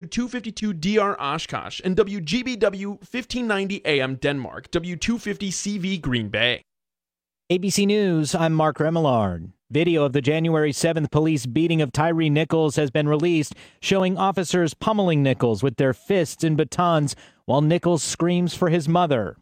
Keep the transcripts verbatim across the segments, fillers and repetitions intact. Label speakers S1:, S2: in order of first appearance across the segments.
S1: two fifty-two D R Oshkosh, and W G B W fifteen ninety A M Denmark, W two fifty C V Green Bay.
S2: A B C News, I'm Mark Remillard. Video of the January seventh police beating of Tyree Nichols has been released, showing officers pummeling Nichols with their fists and batons while Nichols screams for his mother.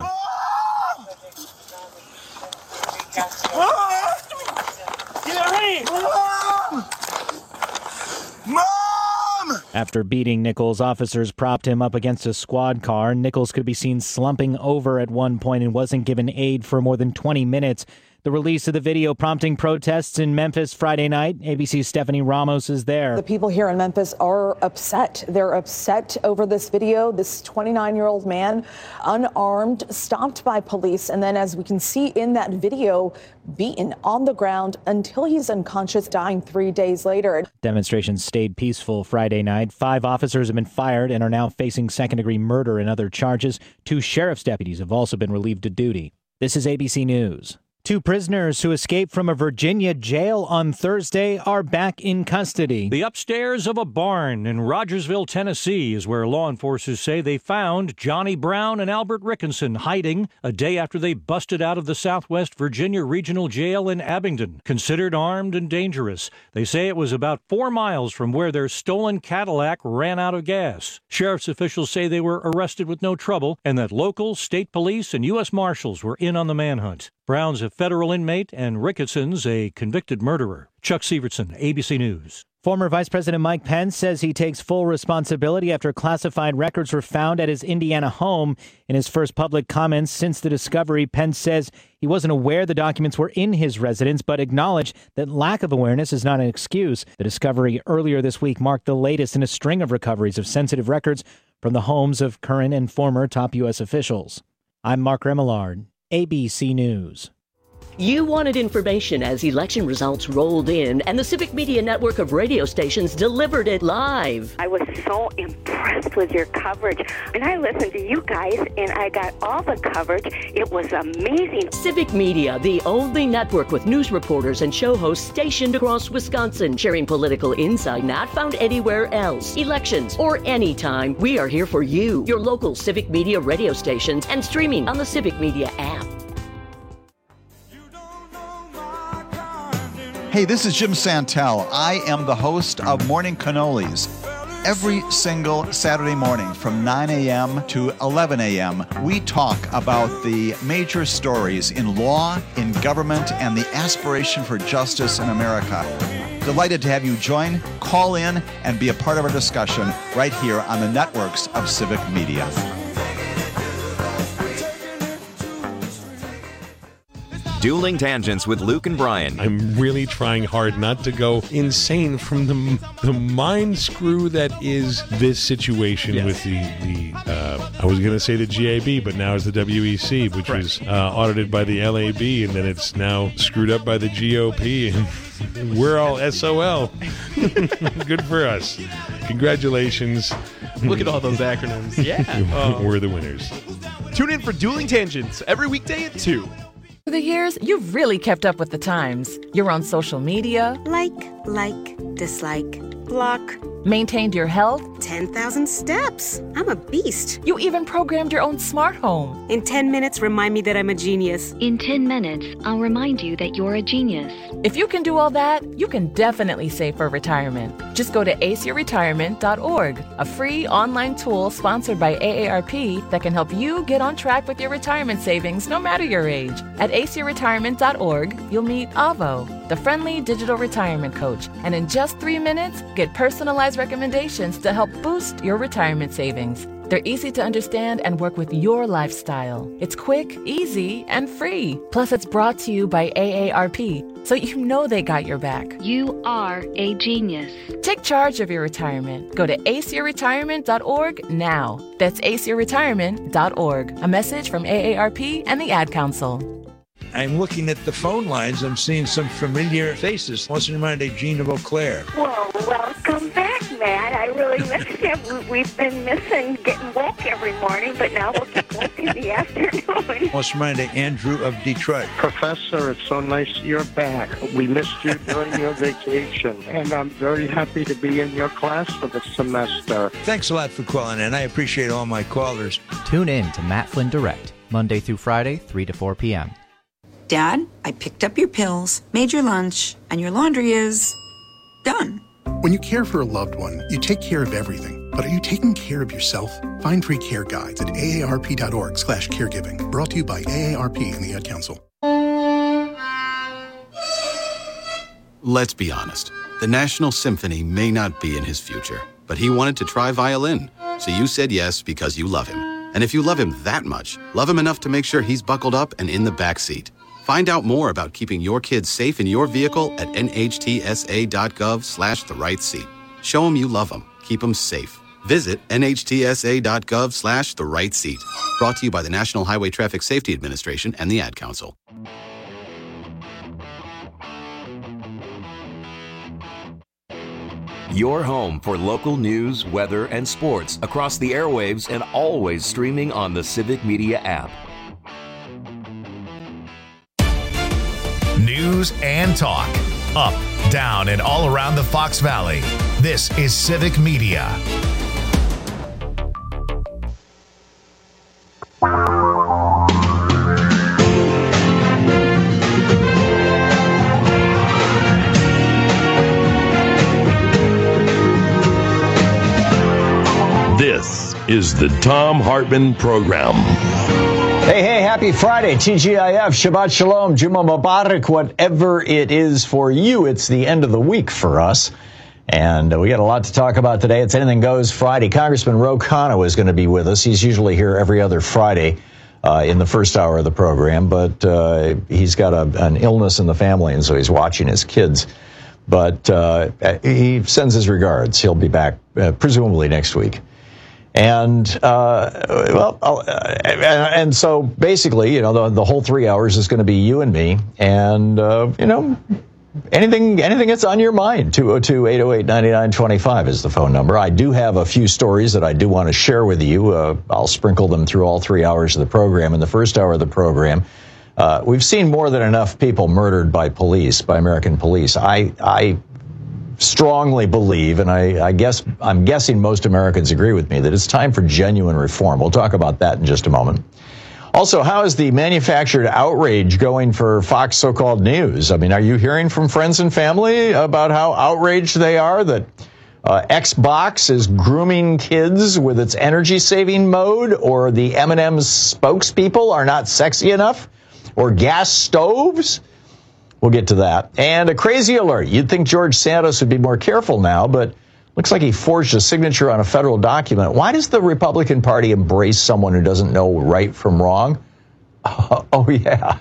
S3: Mom!
S2: After beating Nichols, officers propped him up against a squad car. Nichols could be seen slumping over at one point and wasn't given aid for more than twenty minutes. The release of the video prompting protests in Memphis Friday night. A B C's Stephanie Ramos is there.
S4: The people here in Memphis are upset. They're upset over this video. This twenty-nine-year-old man, unarmed, stopped by police, and then, as we can see in that video, beaten on the ground until he's unconscious, dying three days later.
S2: Demonstrations stayed peaceful Friday night. Five officers have been fired and are now facing second-degree murder and other charges. Two sheriff's deputies have also been relieved of duty. This is A B C News. Two prisoners who escaped from a Virginia jail on Thursday are back in custody.
S5: The upstairs of a barn in Rogersville, Tennessee, is where law enforcers say they found Johnny Brown and Albert Rickinson hiding a day after they busted out of the Southwest Virginia Regional Jail in Abingdon, considered armed and dangerous. They say it was about four miles from where their stolen Cadillac ran out of gas. Sheriff's officials say they were arrested with no trouble and that local, state police, and U S Marshals were in on the manhunt. Brown's a federal inmate and Rickinson's a convicted murderer. Chuck Severson, A B C News.
S2: Former Vice President Mike Pence says he takes full responsibility after classified records were found at his Indiana home. In his first public comments since the discovery, Pence says he wasn't aware the documents were in his residence, but acknowledged that lack of awareness is not an excuse. The discovery earlier this week marked the latest in a string of recoveries of sensitive records from the homes of current and former top U S officials. I'm Mark Remillard, A B C News.
S6: You wanted information as election results rolled in, and the Civic Media network of radio stations delivered it live.
S7: I was so impressed with your coverage, and I listened to you guys, and I got all the coverage. It was amazing.
S6: Civic Media, the only network with news reporters and show hosts stationed across Wisconsin, sharing political insight not found anywhere else. Elections or anytime, we are here for you, your local Civic Media radio stations, and streaming on the Civic Media app.
S8: Hey, this is Jim Santel. I am the host of Morning Cannolis. Every single Saturday morning from nine a.m. to eleven a.m., we talk about the major stories in law, in government, and the aspiration for justice in America. Delighted to have you join, call in, and be a part of our discussion right here on the networks of Civic Media.
S9: Dueling Tangents with Luke and Brian.
S10: I'm really trying hard not to go insane from the the mind screw that is this situation yes. with the, the uh, I was going to say the G A B, but now it's the W E C, which right. was uh, audited by the L A B, and then it's now screwed up by the G O P, and we're all S O L. Good for us. Congratulations.
S1: Look at all those acronyms. Yeah.
S10: Oh. We're the winners.
S1: Tune in for Dueling Tangents every weekday at two.
S11: Over the years, you've really kept up with the times. You're on social media.
S12: Like, like, dislike, block.
S11: Maintained your health.
S12: ten thousand steps. I'm a beast.
S11: You even programmed your own smart home.
S12: In ten minutes, remind me that I'm a genius.
S13: In ten minutes, I'll remind you that you're a genius.
S11: If you can do all that, you can definitely save for retirement. Just go to ace your retirement dot org, a free online tool sponsored by A A R P that can help you get on track with your retirement savings no matter your age. At ace your retirement dot org, you'll meet Avo, the friendly digital retirement coach, and in just three minutes, get personalized recommendations to help boost your retirement savings. They're easy to understand and work with your lifestyle. It's quick, easy, and free. Plus, it's brought to you by A A R P, so you know they got your back.
S13: You are a genius.
S11: Take charge of your retirement. Go to ace your retirement dot org now. That's ace your retirement dot org. A message from A A R P and the Ad Council.
S14: I'm looking at the phone lines. I'm seeing some familiar faces. What's in mind, Gene of Eau Claire?
S7: Well, welcome back, Matt. I really missed you. We've been missing getting woke every morning, but now we'll get woke in the afternoon.
S14: Most reminded Andrew of Detroit.
S15: Professor, it's so nice you're back. We missed you during your vacation, and I'm very happy to be in your class for the semester.
S14: Thanks a lot for calling in. I appreciate all my callers.
S16: Tune in to Matt Flynn Direct, Monday through Friday, three to four p.m.
S17: Dad, I picked up your pills, made your lunch, and your laundry is done.
S18: When you care for a loved one, you take care of everything. But are you taking care of yourself? Find free care guides at A A R P dot org slash caregiving. Brought to you by A A R P and the Ad Council.
S19: Let's be honest. The National Symphony may not be in his future, but he wanted to try violin. So you said yes because you love him. And if you love him that much, love him enough to make sure he's buckled up and in the back seat. Find out more about keeping your kids safe in your vehicle at N H T S A dot gov slash the right seat. Show them you love them. Keep them safe. Visit N H T S A dot gov slash the right seat. Brought to you by the National Highway Traffic Safety Administration and the Ad Council.
S20: Your home for local news, weather, and sports across the airwaves and always streaming on the Civic Media app.
S21: News and talk. Up, down, and all around the Fox Valley. This is Civic Media.
S22: This is the Thom Hartmann Program.
S23: Hey, hey, happy Friday, T G I F, Shabbat Shalom, Juma Mubarak, whatever it is for you. It's the end of the week for us, and uh, we got a lot to talk about today. It's Anything Goes Friday. Congressman Ro Khanna is going to be with us. He's usually here every other Friday uh, in the first hour of the program, but uh, he's got a, an illness in the family, and so he's watching his kids. But uh, he sends his regards. He'll be back uh, presumably next week. And, uh, well, uh, and, and so basically, you know, the, the whole three hours is going to be you and me. And, uh, you know, anything anything that's on your mind, two oh two, eight oh eight, nine nine two five is the phone number. I do have a few stories that I do want to share with you. Uh, I'll sprinkle them through all three hours of the program. In the first hour of the program, uh, we've seen more than enough people murdered by police, by American police. I, I strongly believe, and I, I guess I'm guessing most Americans agree with me, that it's time for genuine reform. We'll talk about that in just a moment. Also, how is the manufactured outrage going for Fox so-called news? I mean, are you hearing from friends and family about how outraged they are that uh, Xbox is grooming kids with its energy-saving mode, or the M and M's spokespeople are not sexy enough, or gas stoves? We'll get to that. And a crazy alert. You'd think George Santos would be more careful now, but looks like he forged a signature on a federal document. Why does the Republican Party embrace someone who doesn't know right from wrong? Uh, oh, yeah.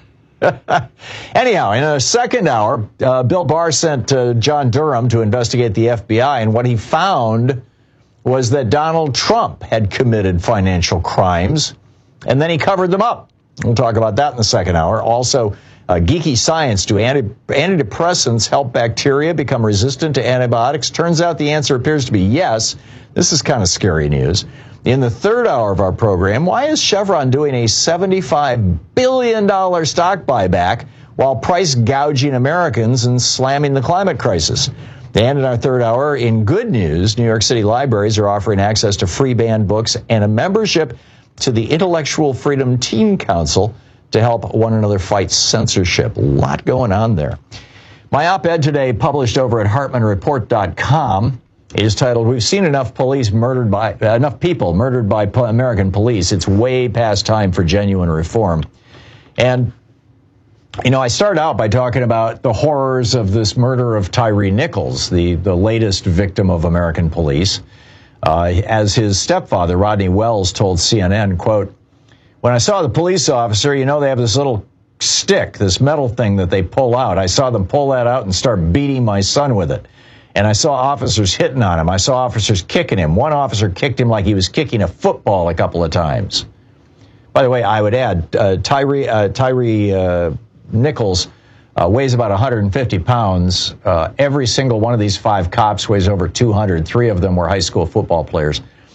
S23: Anyhow, in a second hour, uh, Bill Barr sent uh, John Durham to investigate the F B I, and what he found was that Donald Trump had committed financial crimes, and then he covered them up. We'll talk about that in the second hour. Also, Uh, geeky science. Do anti- antidepressants help bacteria become resistant to antibiotics? Turns out the answer appears to be yes. This is kind of scary news. In the third hour of our program, why is Chevron doing a seventy-five billion dollars stock buyback while price gouging Americans and slamming the climate crisis? And in our third hour, in good news, New York City libraries are offering access to free banned books and a membership to the Intellectual Freedom Teen Council to help one another fight censorship. A lot going on there. My op-ed today, published over at Hartmann Report dot com, is titled, "We've seen enough police murdered by uh, enough people murdered by po- American police. It's way past time for genuine reform." And, you know, I started out by talking about the horrors of this murder of Tyree Nichols, the, the latest victim of American police. Uh, as his stepfather, Rodney Wells, told C N N, quote, "When I saw the police officer, you know, they have this little stick, this metal thing that they pull out. I saw them pull that out and start beating my son with it. And I saw officers hitting on him. I saw officers kicking him. One officer kicked him like he was kicking a football a couple of times." By the way, I would add, uh, Tyree, uh, Tyree uh, Nichols uh, weighs about one hundred fifty pounds. Uh, every single one of these five cops weighs over two hundred. Three of them were high school football players.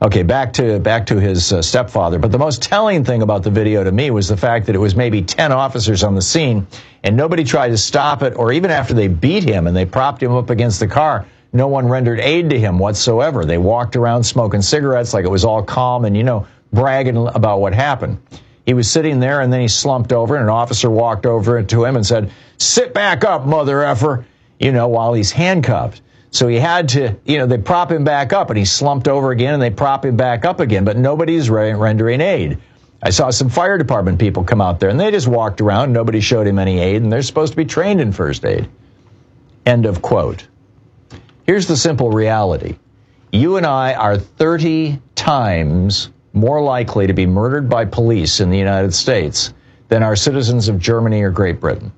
S23: Okay, back to back to his uh, stepfather. But the most telling thing about the video to me was the fact that it was maybe ten officers on the scene, and nobody tried to stop it, or even after they beat him and they propped him up against the car, no one rendered aid to him whatsoever. They walked around smoking cigarettes like it was all calm and, you know, bragging about what happened. He was sitting there, and then he slumped over, and an officer walked over to him and said, "Sit back up, mother effer," you know, while he's handcuffed. So he had to, you know, they prop him back up, and he slumped over again, and they prop him back up again, but nobody's re- rendering aid. I saw some fire department people come out there, and they just walked around. Nobody showed him any aid, and they're supposed to be trained in first aid. End of quote. Here's the simple reality. You and I are thirty times more likely to be murdered by police in the United States than are citizens of Germany or Great Britain.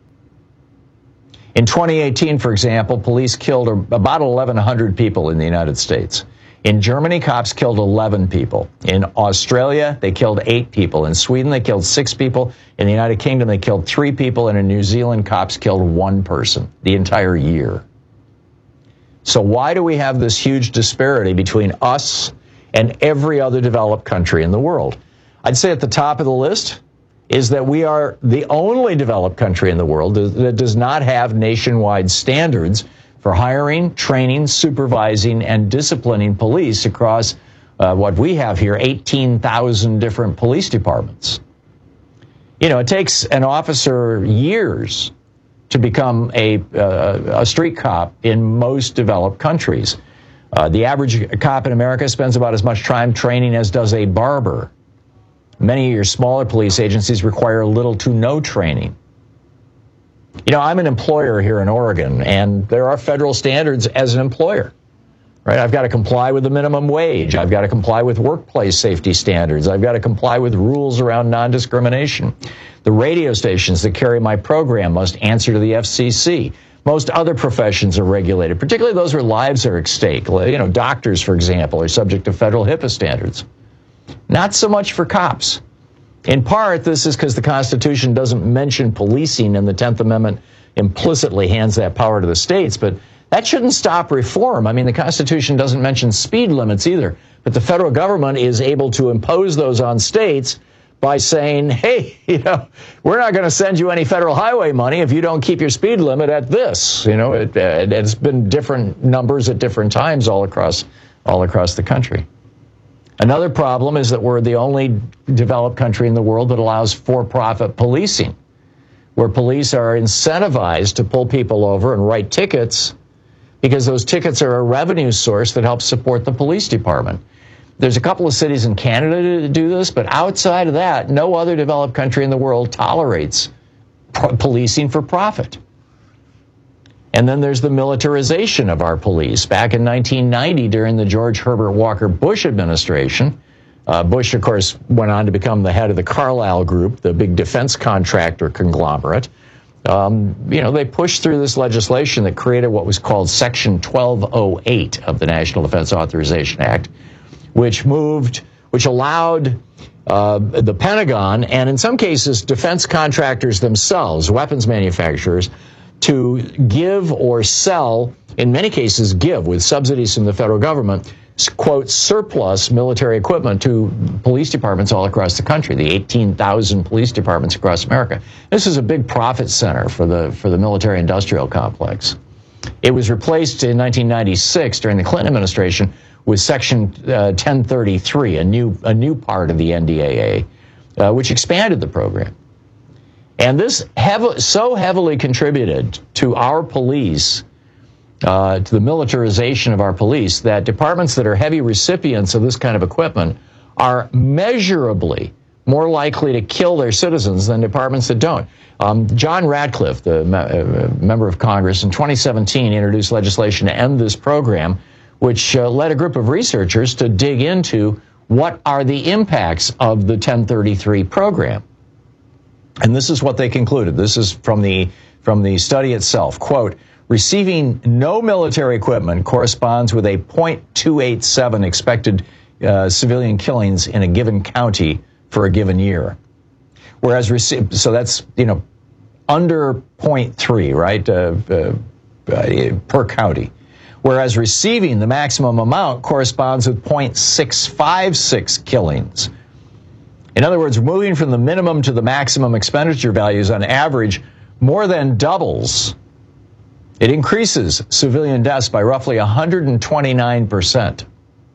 S23: In twenty eighteen, for example, police killed about eleven hundred people in the United States. In Germany, cops killed eleven people. In Australia, they killed eight people. In Sweden, they killed six people. In the United Kingdom, they killed three people. And in New Zealand, cops killed one person the entire year. So why do we have this huge disparity between us and every other developed country in the world? I'd say at the top of the list is that we are the only developed country in the world that does not have nationwide standards for hiring, training, supervising, and disciplining police across uh, what we have here, eighteen thousand different police departments. You know, it takes an officer years to become a, uh, a street cop in most developed countries. Uh, the average cop in America spends about as much time training as does a barber. Many of your smaller police agencies require little to no training. You know, I'm an employer here in Oregon, and there are federal standards as an employer, right? I've got to comply with the minimum wage. I've got to comply with workplace safety standards. I've got to comply with rules around non-discrimination. The radio stations that carry my program must answer to the F C C. Most other professions are regulated, particularly those where lives are at stake. You know, doctors, for example, are subject to federal HIPAA standards. Not so much for cops. In part, this is because the Constitution doesn't mention policing, and the tenth Amendment implicitly hands that power to the states. But that shouldn't stop reform. I mean, the Constitution doesn't mention speed limits either. But the federal government is able to impose those on states by saying, hey, you know, we're not going to send you any federal highway money if you don't keep your speed limit at this. You know, it, it's been different numbers at different times all across all across the country. Another problem is that we're the only developed country in the world that allows for-profit policing, where police are incentivized to pull people over and write tickets because those tickets are a revenue source that helps support the police department. There's a couple of cities in Canada to do this, but outside of that, no other developed country in the world tolerates pro- policing for profit. And then there's the militarization of our police. Back in nineteen ninety, during the George Herbert Walker Bush administration, uh, Bush, of course, went on to become the head of the Carlyle Group, the big defense contractor conglomerate. Um, you know, they pushed through this legislation that created what was called Section twelve oh eight of the National Defense Authorization Act, which moved, which allowed uh, the Pentagon, and in some cases, defense contractors themselves, weapons manufacturers, to give or sell, in many cases give, with subsidies from the federal government, quote, surplus military equipment to police departments all across the country, the eighteen thousand police departments across America. This is a big profit center for the for the military-industrial complex. It was replaced in nineteen ninety-six during the Clinton administration with Section uh, ten thirty-three, a new a new part of the N D A A, uh, which expanded the program. And this hev- so heavily contributed to our police, uh, to the militarization of our police, that departments that are heavy recipients of this kind of equipment are measurably more likely to kill their citizens than departments that don't. Um, John Ratcliffe, the me- uh, member of Congress, in twenty seventeen introduced legislation to end this program, which uh, led a group of researchers to dig into what are the impacts of the ten thirty-three program. And this is what they concluded. This is from the from the study itself. Quote, receiving no military equipment corresponds with a zero point two eight seven expected uh, civilian killings in a given county for a given year. Whereas, rece- so that's, you know, under zero point three, right, uh, uh, uh, per county. whereas receiving the maximum amount corresponds with zero point six five six killings. In other words, moving from the minimum to the maximum expenditure values on average more than doubles. It increases civilian deaths by roughly one hundred twenty-nine percent.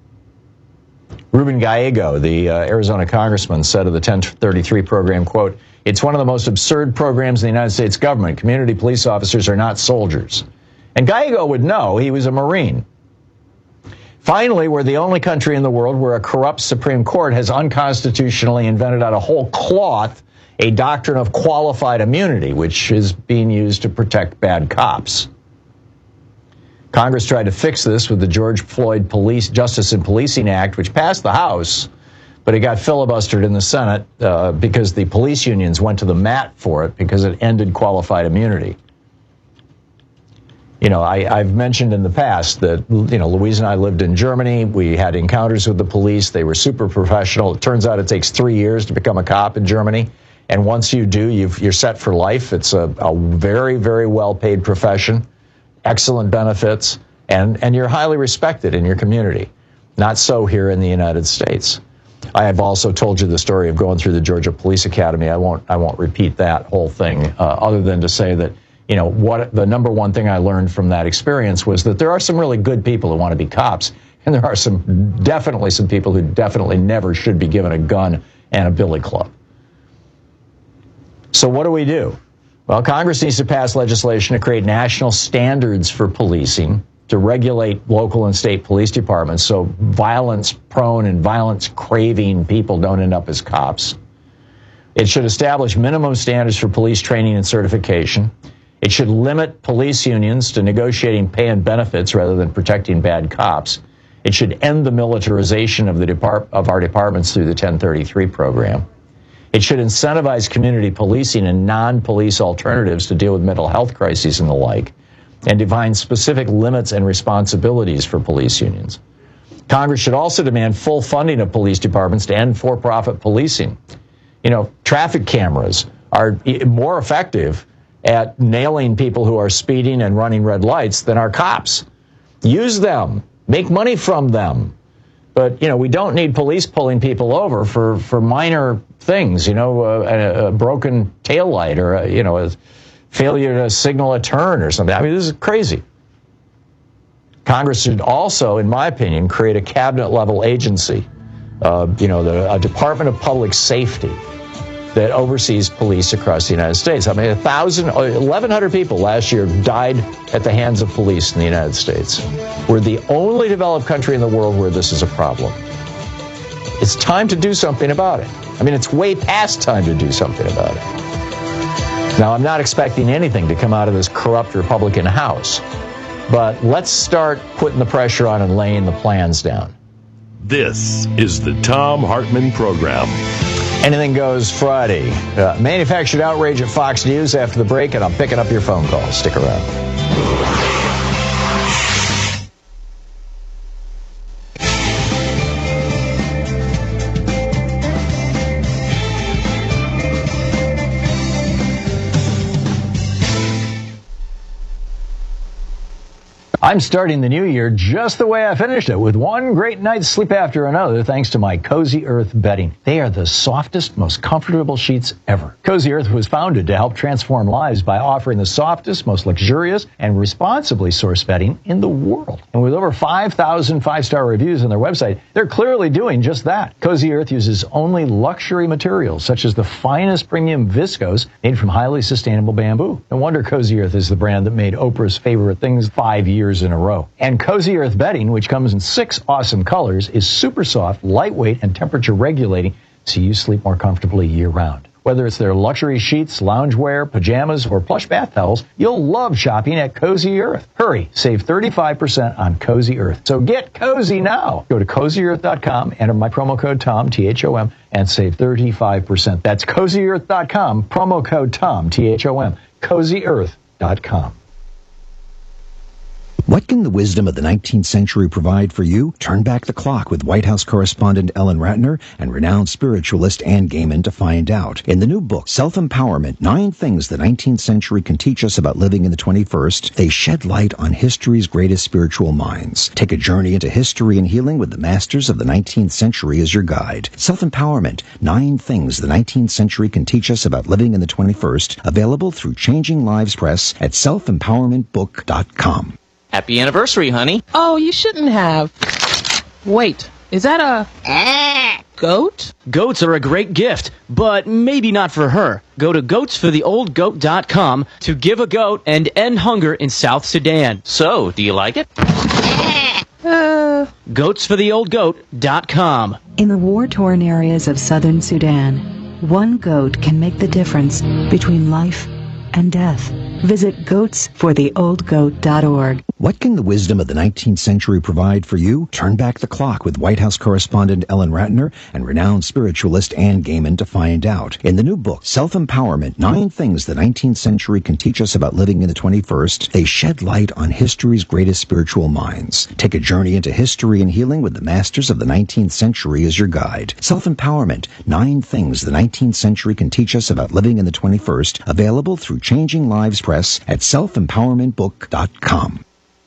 S23: Ruben Gallego, the uh, Arizona congressman, said of the ten thirty-three program, quote, "It's one of the most absurd programs in the United States government. Community police officers are not soldiers." And Gallego would know. He was a Marine. Finally, we're the only country in the world where a corrupt Supreme Court has unconstitutionally invented out of whole cloth a doctrine of qualified immunity, which is being used to protect bad cops. Congress tried to fix this with the George Floyd Police Justice and Policing Act, which passed the House, but it got filibustered in the Senate uh, because the police unions went to the mat for it because it ended qualified immunity. You know, I, I've mentioned in the past that, you know, Louise and I lived in Germany. We had encounters with the police. They were super professional. It turns out it takes three years to become a cop in Germany. And once you do, you've, you're set for life. It's a, a very, very well-paid profession, excellent benefits, and, and you're highly respected in your community. Not so here in the United States. I have also told you the story of going through the Georgia Police Academy. I won't, I won't repeat that whole thing, uh, other than to say that, you know, what the number one thing I learned from that experience was that there are some really good people who want to be cops, and there are some definitely some people who definitely never should be given a gun and a billy club. So what do we do? Well, Congress needs to pass legislation to create national standards for policing, to regulate local and state police departments so violence-prone and violence-craving people don't end up as cops. It should establish minimum standards for police training and certification. It should limit police unions to negotiating pay and benefits rather than protecting bad cops. It should end the militarization of the depart- of our departments through the ten thirty-three program. It should incentivize community policing and non-police alternatives to deal with mental health crises and the like, and define specific limits and responsibilities for police unions. Congress should also demand full funding of police departments to end for-profit policing. You know, traffic cameras are more effective at nailing people who are speeding and running red lights than our cops. Use them. Make money from them. But, you know, we don't need police pulling people over for, for minor things, you know, a, a broken taillight or, a, you know, a failure to signal a turn or something. I mean, this is crazy. Congress should also, in my opinion, create a cabinet-level agency, uh, you know, the a Department of Public Safety that oversees police across the United States. I mean, a thousand, eleven hundred people last year died at the hands of police in the United States. We're the only developed country in the world where this is a problem. It's time to do something about it. I mean, it's way past time to do something about it. Now, I'm not expecting anything to come out of this corrupt Republican House, but let's start putting the pressure on and laying the plans down.
S22: This is the Thom Hartmann Program.
S23: Anything Goes Friday. Uh, manufactured outrage at Fox News after the break, and I'm picking up your phone calls. Stick around. I'm starting the new year just the way I finished it, with one great night's sleep after another, thanks to my Cozy Earth bedding. They are the softest, most comfortable sheets ever. Cozy Earth was founded to help transform lives by offering the softest, most luxurious, and responsibly sourced bedding in the world. And with over five thousand five-star reviews on their website, they're clearly doing just that. Cozy Earth uses only luxury materials, such as the finest premium viscose made from highly sustainable bamboo. No wonder Cozy Earth is the brand that made Oprah's favorite things five years in a row. And Cozy Earth bedding, which comes in six awesome colors, is super soft, lightweight, and temperature regulating, so you sleep more comfortably year-round. Whether it's their luxury sheets, loungewear, pajamas, or plush bath towels, you'll love shopping at Cozy Earth. Hurry, save thirty-five percent on Cozy Earth. So get cozy now. Go to cozy earth dot com, enter my promo code Tom, T H O M, and save thirty-five percent. That's cozy earth dot com, promo code Tom, T H O M, cozy earth dot com.
S3: What can the wisdom of the nineteenth century provide for you? Turn back the clock with White House correspondent Ellen Ratner and renowned spiritualist Ann Gaiman to find out. In the new book, Self-Empowerment, Nine Things the nineteenth Century Can Teach Us About Living in the twenty-first, they shed light on history's greatest spiritual minds. Take a journey into history and healing with the masters of the nineteenth century as your guide. Self-Empowerment, Nine Things the nineteenth Century Can Teach Us About Living in the twenty-first, available through Changing Lives Press at self empowerment book dot com.
S4: Happy anniversary, honey.
S5: Oh, you shouldn't have. Wait, is that a goat?
S4: Goats are a great gift, but maybe not for her. Go to goats for the old goat dot com to give a goat and end hunger in South Sudan. So, do you like it? Uh... goats for the old goat dot com.
S24: In the war-torn areas of southern Sudan, one goat can make the difference between life and death. Visit goats for the old goat dot org.
S3: What can the wisdom of the nineteenth century provide for you? Turn back the clock with White House correspondent Ellen Ratner and renowned spiritualist Ann Gaiman to find out. In the new book, Self-Empowerment, Nine Things the nineteenth Century Can Teach Us About Living in the twenty-first, they shed light on history's greatest spiritual minds. Take a journey into history and healing with the masters of the nineteenth century as your guide. Self-Empowerment, Nine Things the nineteenth Century Can Teach Us About Living in the twenty-first, available through Changing Lives Press at self empowerment book dot com.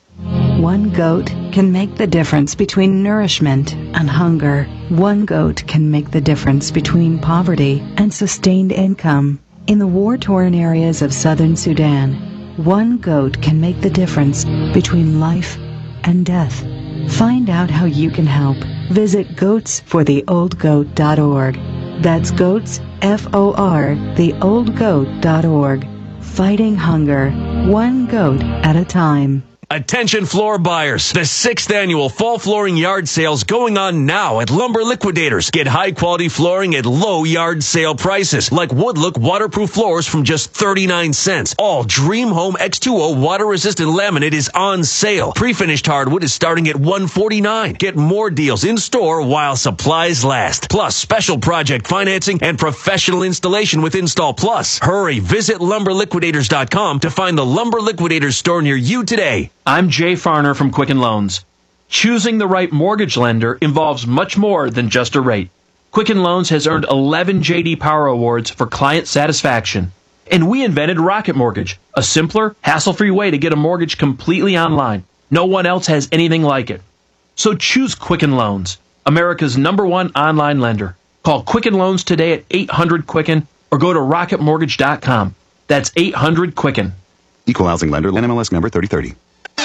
S24: One goat can make the difference between nourishment and hunger. One goat can make the difference between poverty and sustained income. In the war-torn areas of southern Sudan, one goat can make the difference between life and death. Find out how you can help. Visit goats for the old goat dot org. That's goats, F O R, the old goat dot org. Fighting hunger, one goat at a time.
S25: Attention floor buyers. The sixth annual fall flooring yard sale's going on now at Lumber Liquidators. Get high quality flooring at low yard sale prices, like Woodlook waterproof floors from just thirty-nine cents. All Dream Home X two O water resistant laminate is on sale. Pre-finished hardwood is starting at one forty-nine. Get more deals in store while supplies last. Plus special project financing and professional installation with Install Plus. Hurry, visit lumber liquidators dot com to find the Lumber Liquidators store near you today.
S26: I'm Jay Farner from Quicken Loans. Choosing the right mortgage lender involves much more than just a rate. Quicken Loans has earned eleven J D Power Awards for client satisfaction. And we invented Rocket Mortgage, a simpler, hassle-free way to get a mortgage completely online. No one else has anything like it. So choose Quicken Loans, America's number one online lender. Call Quicken Loans today at eight hundred Quicken or go to rocket mortgage dot com. That's eight hundred Quicken.
S27: Equal housing lender, N M L S number thirty thirty.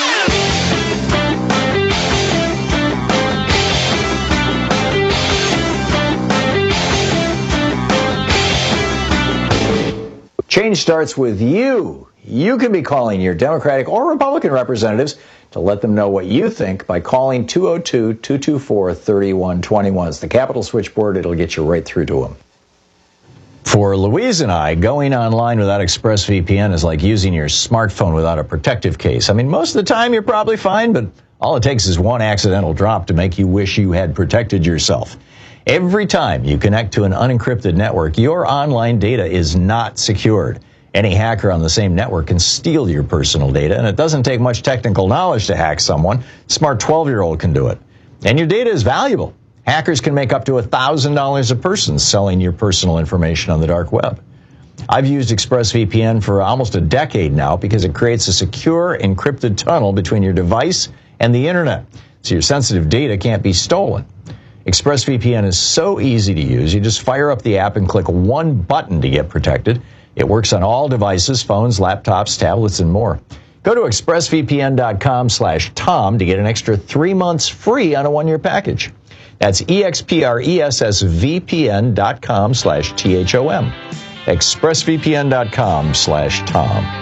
S23: Change starts with you. You can be calling your Democratic or Republican representatives to let them know what you think by calling two oh two, two two four, three one two one. It's the Capitol switchboard. It'll get you right through to them. For Louise and I, going online without ExpressVPN is like using your smartphone without a protective case. I mean, most of the time you're probably fine, but all it takes is one accidental drop to make you wish you had protected yourself. Every time you connect to an unencrypted network, your online data is not secured. Any hacker on the same network can steal your personal data, and it doesn't take much technical knowledge to hack someone. A smart twelve-year-old can do it. And your data is valuable. Hackers can make up to one thousand dollars a person selling your personal information on the dark web. I've used ExpressVPN for almost a decade now because it creates a secure, encrypted tunnel between your device and the internet, so your sensitive data can't be stolen. ExpressVPN is so easy to use. You just fire up the app and click one button to get protected. It works on all devices, phones, laptops, tablets, and more. Go to expressvpn.com slash Tom to get an extra three months free on a one-year package. That's expressvpn.com slash T H O M. expressvpn.com slash Tom.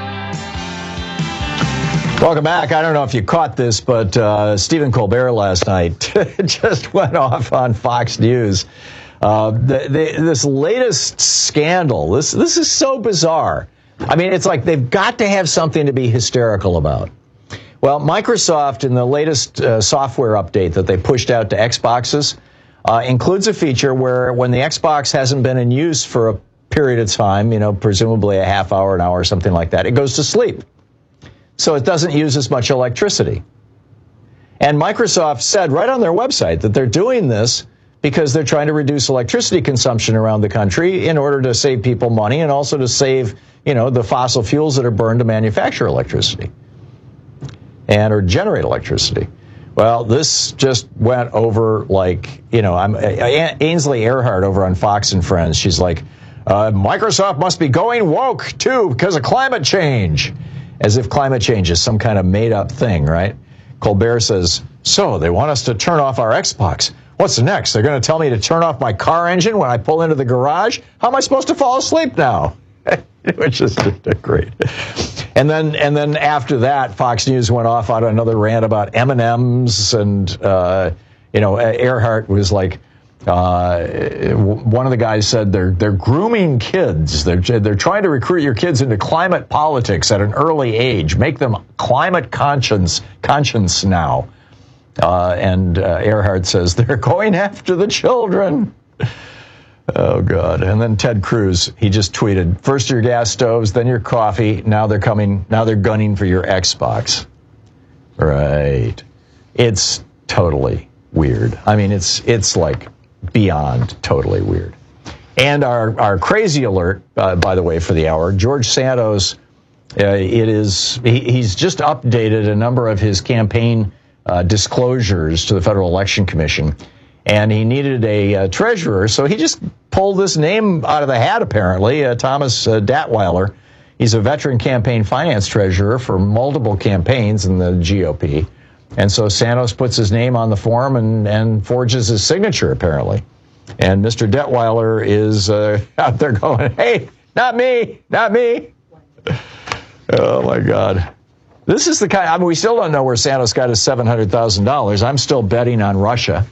S23: Welcome back. I don't know if you caught this, but uh, Stephen Colbert last night just went off on Fox News. Uh, the, the, this latest scandal, this this is so bizarre. I mean, it's like they've got to have something to be hysterical about. Well, Microsoft, in the latest uh, software update that they pushed out to Xboxes, uh, includes a feature where when the Xbox hasn't been in use for a period of time, you know, presumably a half hour, an hour, something like that, it goes to sleep. so it doesn't use as much electricity. And Microsoft said right on their website that they're doing this because they're trying to reduce electricity consumption around the country in order to save people money and also to save, you know, the fossil fuels that are burned to manufacture electricity and or generate electricity. Well, this just went over like, you know, I'm Ainsley Earhardt over on Fox and Friends. She's like, uh, Microsoft must be going woke, too, because of climate change. As if climate change is some kind of made-up thing, right? Colbert says, so they want us to turn off our Xbox. What's next? They're going to tell me to turn off my car engine when I pull into the garage? How am I supposed to fall asleep now? Which is just great. And then, and then after that, Fox News went off on another rant about M and M's, and uh, you know, Earhart was like, uh, one of the guys said they're they're grooming kids. They're they're trying to recruit your kids into climate politics at an early age. Make them climate conscious conscious now. Uh, and uh, Earhart says they're going after the children. Oh, God. And then Ted Cruz, he just tweeted, first your gas stoves, then your coffee. Now they're coming. Now they're gunning for your Xbox. Right. It's totally weird. I mean, it's it's like beyond totally weird. And our, our crazy alert, uh, by the way, for the hour, George Santos, uh, it is he, he's just updated a number of his campaign uh, disclosures to the Federal Election Commission. And he needed a uh, treasurer, so he just pulled this name out of the hat, apparently, uh, Thomas uh, Datweiler. He's a veteran campaign finance treasurer for multiple campaigns in the G O P. And so Santos puts his name on the form and, and forges his signature, apparently. And Mister Detweiler is uh, out there going, hey, not me, not me. Oh, my God. This is the kind, I mean, we still don't know where Santos got his seven hundred thousand dollars. I'm still betting on Russia.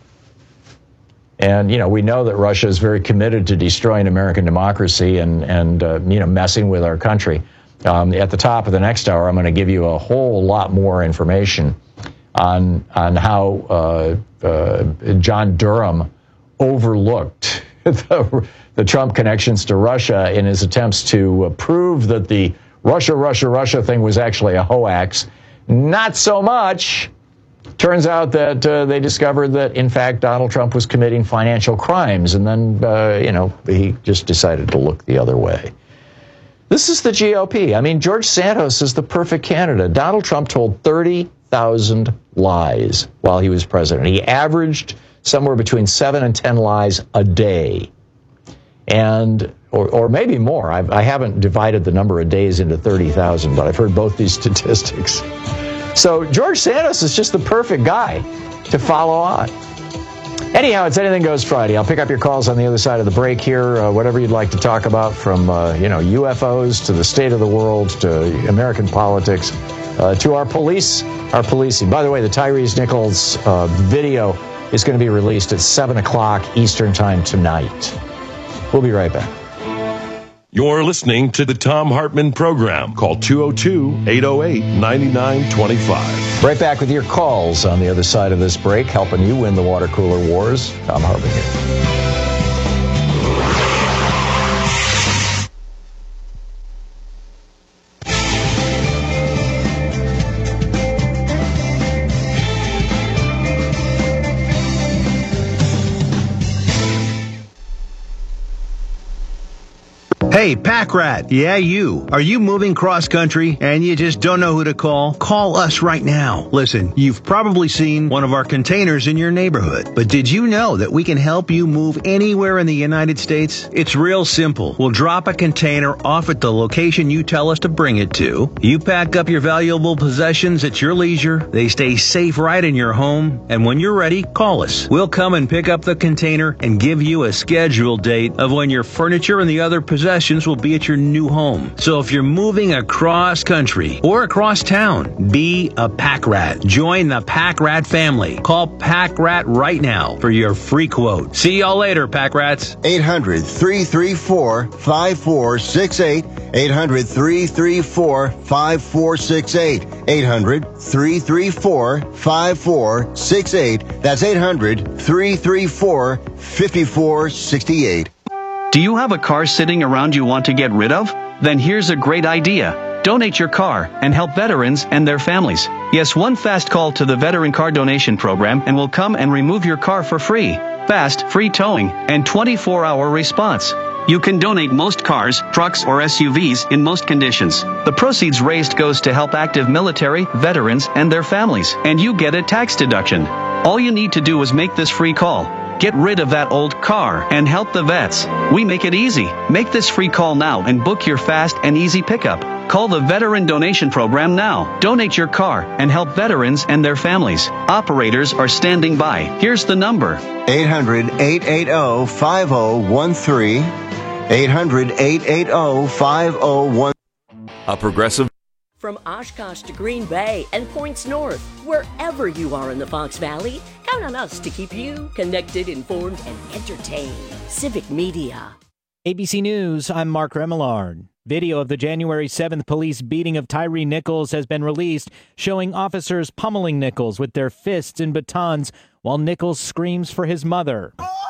S23: And, you know, we know that Russia is very committed to destroying American democracy and, and uh, you know, messing with our country. Um, at the top of the next hour, I'm going to give you a whole lot more information on on how uh, uh, John Durham overlooked the, the Trump connections to Russia in his attempts to uh, prove that the Russia, Russia, Russia thing was actually a hoax. Not so much. Turns out that uh, they discovered that, in fact, Donald Trump was committing financial crimes, and then, uh, you know, he just decided to look the other way. This is the G O P. I mean, George Santos is the perfect candidate. Donald Trump told thirty thousand lies while he was president. He averaged somewhere between seven and ten lies a day, and or, or maybe more. I've, I haven't divided the number of days into thirty thousand, but I've heard both these statistics. So George Santos is just the perfect guy to follow on. Anyhow, it's Anything Goes Friday. I'll pick up your calls on the other side of the break here. Uh, whatever you'd like to talk about, from uh, you know U F Os to the state of the world to American politics uh, to our police, our policing. By the way, the Tyrese Nichols uh, video is going to be released at seven o'clock Eastern Time tonight. We'll be right back.
S22: You're listening to the Thom Hartmann Program. Call two oh two, eight oh eight, nine nine two five.
S23: Right back with your calls on the other side of this break, helping you win the water cooler wars. Thom Hartmann here.
S1: Hey, Pack Rat. Yeah, you. Are you moving cross-country and you just don't know who to call? Call us right now. Listen, you've probably seen one of our containers in your neighborhood, but did you know that we can help you move anywhere in the United States? It's real simple. We'll drop a container off at the location you tell us to bring it to. You pack up your valuable possessions at your leisure. They stay safe right in your home, and when you're ready, call us. We'll come and pick up the container and give you a scheduled date of when your furniture and the other possessions will be at your new home. So if you're moving across country or across town, be a Pack Rat. Join the Pack Rat family. Call Pack Rat right now for your free quote. See y'all later, Pack Rats.
S2: eight hundred, three three four, five four six eight. eight hundred, three three four, five four six eight. eight hundred, three three four, five four six eight. That's eight hundred, three three four, five four six eight.
S6: Do you have a car sitting around you want to get rid of? Then here's a great idea. Donate your car and help veterans and their families. Yes, one fast call to the Veteran Car Donation Program and we'll come and remove your car for free. Fast, free towing, and twenty-four hour response. You can donate most cars, trucks, or S U Vs in most conditions. The proceeds raised goes to help active military, veterans, and their families, and you get a tax deduction. All you need to do is make this free call. Get rid of that old car and help the vets. We make it easy. Make this free call now and book your fast and easy pickup. Call the Veteran Donation Program now. Donate your car and help veterans and their families. Operators are standing by. Here's the number.
S2: eight hundred, eight eight zero, five zero one three. eight hundred, eight eight zero, five zero one three.
S20: A Progressive.
S8: From Oshkosh to Green Bay and points north, wherever you are in the Fox Valley, count on us to keep you connected, informed, and entertained. Civic Media.
S9: A B C News, I'm Mark Remillard. Video of the January seventh police beating of Tyree Nichols has been released, showing officers pummeling Nichols with their fists and batons while Nichols screams for his mother.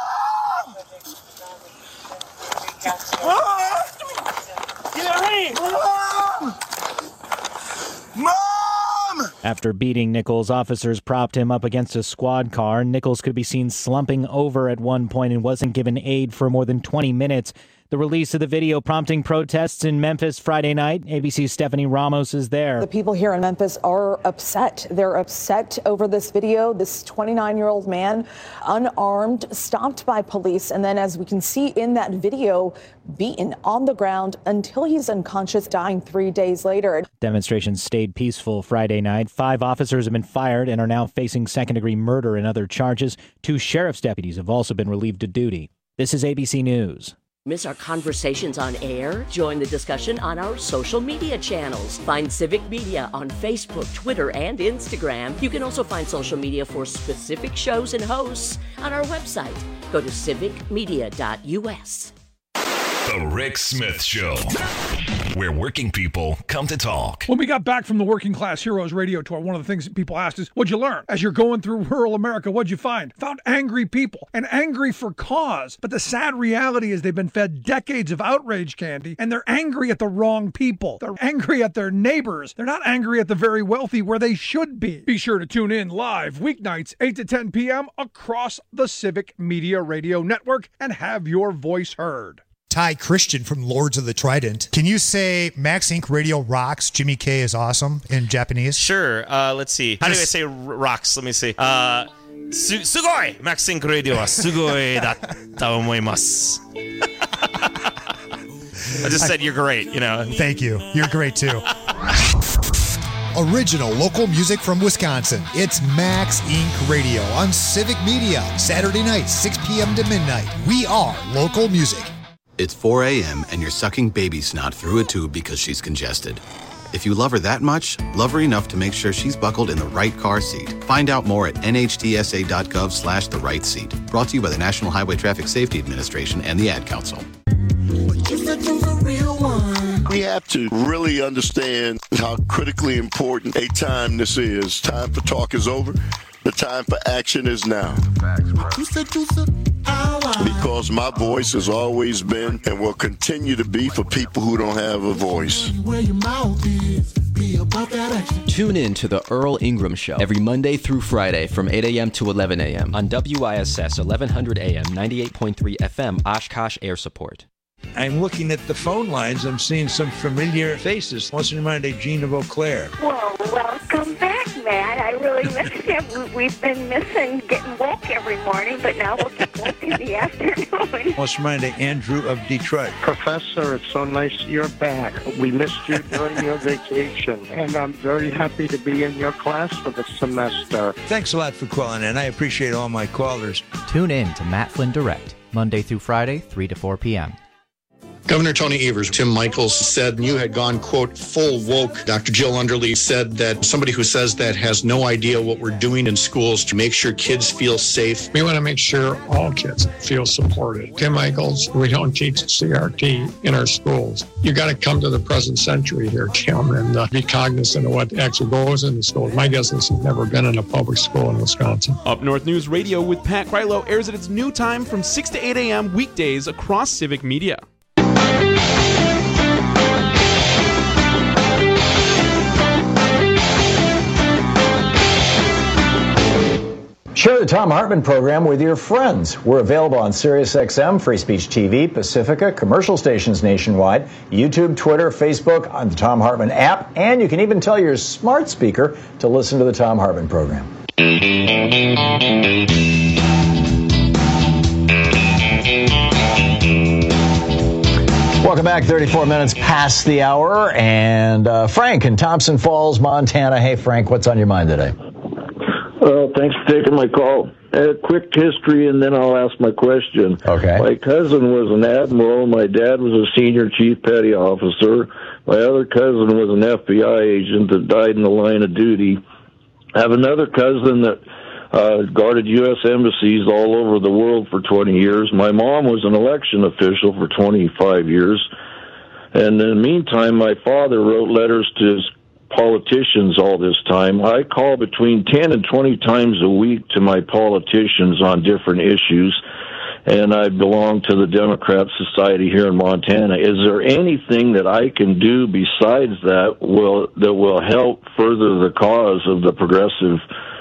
S10: Mom!
S9: After beating Nichols, officers propped him up against a squad car. Nichols could be seen slumping over at one point and wasn't given aid for more than twenty minutes. The release of the video prompting protests in Memphis Friday night. A B C's Stephanie Ramos is there.
S11: The people here in Memphis are upset. They're upset over this video. This twenty-nine-year-old man, unarmed, stopped by police, and then, as we can see in that video, beaten on the ground until he's unconscious, dying three days later.
S9: Demonstrations stayed peaceful Friday night. Five officers have been fired and are now facing second-degree murder and other charges. Two sheriff's deputies have also been relieved of duty. This is A B C News.
S8: Miss our conversations on air? Join the discussion on our social media channels. Find Civic Media on Facebook, Twitter, and Instagram. You can also find social media for specific shows and hosts on our website. Go to civic media dot U S.
S21: The Rick Smith Show, where working people come to talk.
S12: When we got back from the Working Class Heroes radio tour, one of the things that people asked is, what'd you learn? As you're going through rural America, what'd you find? Found angry people, and angry for cause. But the sad reality is they've been fed decades of outrage candy, and they're angry at the wrong people. They're angry at their neighbors. They're not angry at the very wealthy where they should be. Be sure to tune in live weeknights, eight to ten p.m. across the Civic Media Radio Network and have your voice heard.
S13: Ty Christian from Lords of the Trident. Can you say Max Incorporated Radio rocks, Jimmy K is awesome in Japanese?
S28: Sure. Uh, let's see. How do I say r- rocks? Let me see. Uh, su- sugoi! Max Incorporated Radio wa sugoi datta omoimasu. I just said you're great, you know.
S13: Thank you. You're great too. Original local music from Wisconsin. It's Max Incorporated Radio on Civic Media. Saturday night, six p.m. to midnight. We are local music.
S19: It's four a.m. and you're sucking baby snot through a tube because she's congested. If you love her that much, love her enough to make sure she's buckled in the right car seat. Find out more at N H T S A dot gov slash the right seat. Brought to you by the National Highway Traffic Safety Administration and the Ad Council.
S29: We have to really understand how critically important a time this is. Time for talk is over. The time for action is now. Because my voice has always been and will continue to be for people who don't have a voice.
S30: Tune in to the Earl Ingram Show every Monday through Friday from eight a.m. to eleven a.m. on W I S S eleven hundred A M ninety-eight point three F M Oshkosh Air Support.
S14: I'm looking at the phone lines. I'm seeing some familiar faces. What's in mind, Jean of Eau Claire?
S7: Well, welcome back, Matt. I really missed you. We've been missing getting woke every morning, but now we'll get woke in the afternoon.
S14: What's in mind, Andrew of Detroit?
S15: Professor, it's so nice you're back. We missed you during your vacation, and I'm very happy to be in your class for the semester.
S14: Thanks a lot for calling in. I appreciate all my callers.
S16: Tune in to Matt Flynn Direct, Monday through Friday, three to four p.m.
S31: Governor Tony Evers, Tim Michaels said you had gone, quote, full woke. Doctor Jill Underly said that somebody who says that has no idea what we're doing in schools to make sure kids feel safe.
S32: We want to make sure all kids feel supported. Tim Michaels, we don't teach C R T in our schools. You got to come to the present century here, Tim, and uh, be cognizant of what actually goes in the schools. My guess is he's never been in a public school in Wisconsin.
S33: Up North News Radio with Pat Krylo airs at its new time from six to eight a.m. weekdays across Civic Media.
S1: Share the Thom Hartmann program with your friends. We're available on SiriusXM, Free Speech T V, Pacifica, commercial stations nationwide, YouTube, Twitter, Facebook, on the Thom Hartmann app, and you can even tell your smart speaker to listen to the Thom Hartmann program. Welcome back. thirty-four minutes past the hour, and uh, Frank in Thompson Falls, Montana. Hey, Frank, what's on your mind today?
S3: Well, thanks for taking my call. A quick history, and then I'll ask my question.
S1: Okay.
S3: My cousin was an admiral. My dad was a senior chief petty officer. My other cousin was an F B I agent that died in the line of duty. I have another cousin that uh, guarded U S embassies all over the world for twenty years. My mom was an election official for twenty-five years. And in the meantime, my father wrote letters to his politicians all this time. I call between ten and twenty times a week to my politicians on different issues, and I belong to the Democrat Society here in Montana. Is there anything that I can do besides that will that will help further the cause of the progressive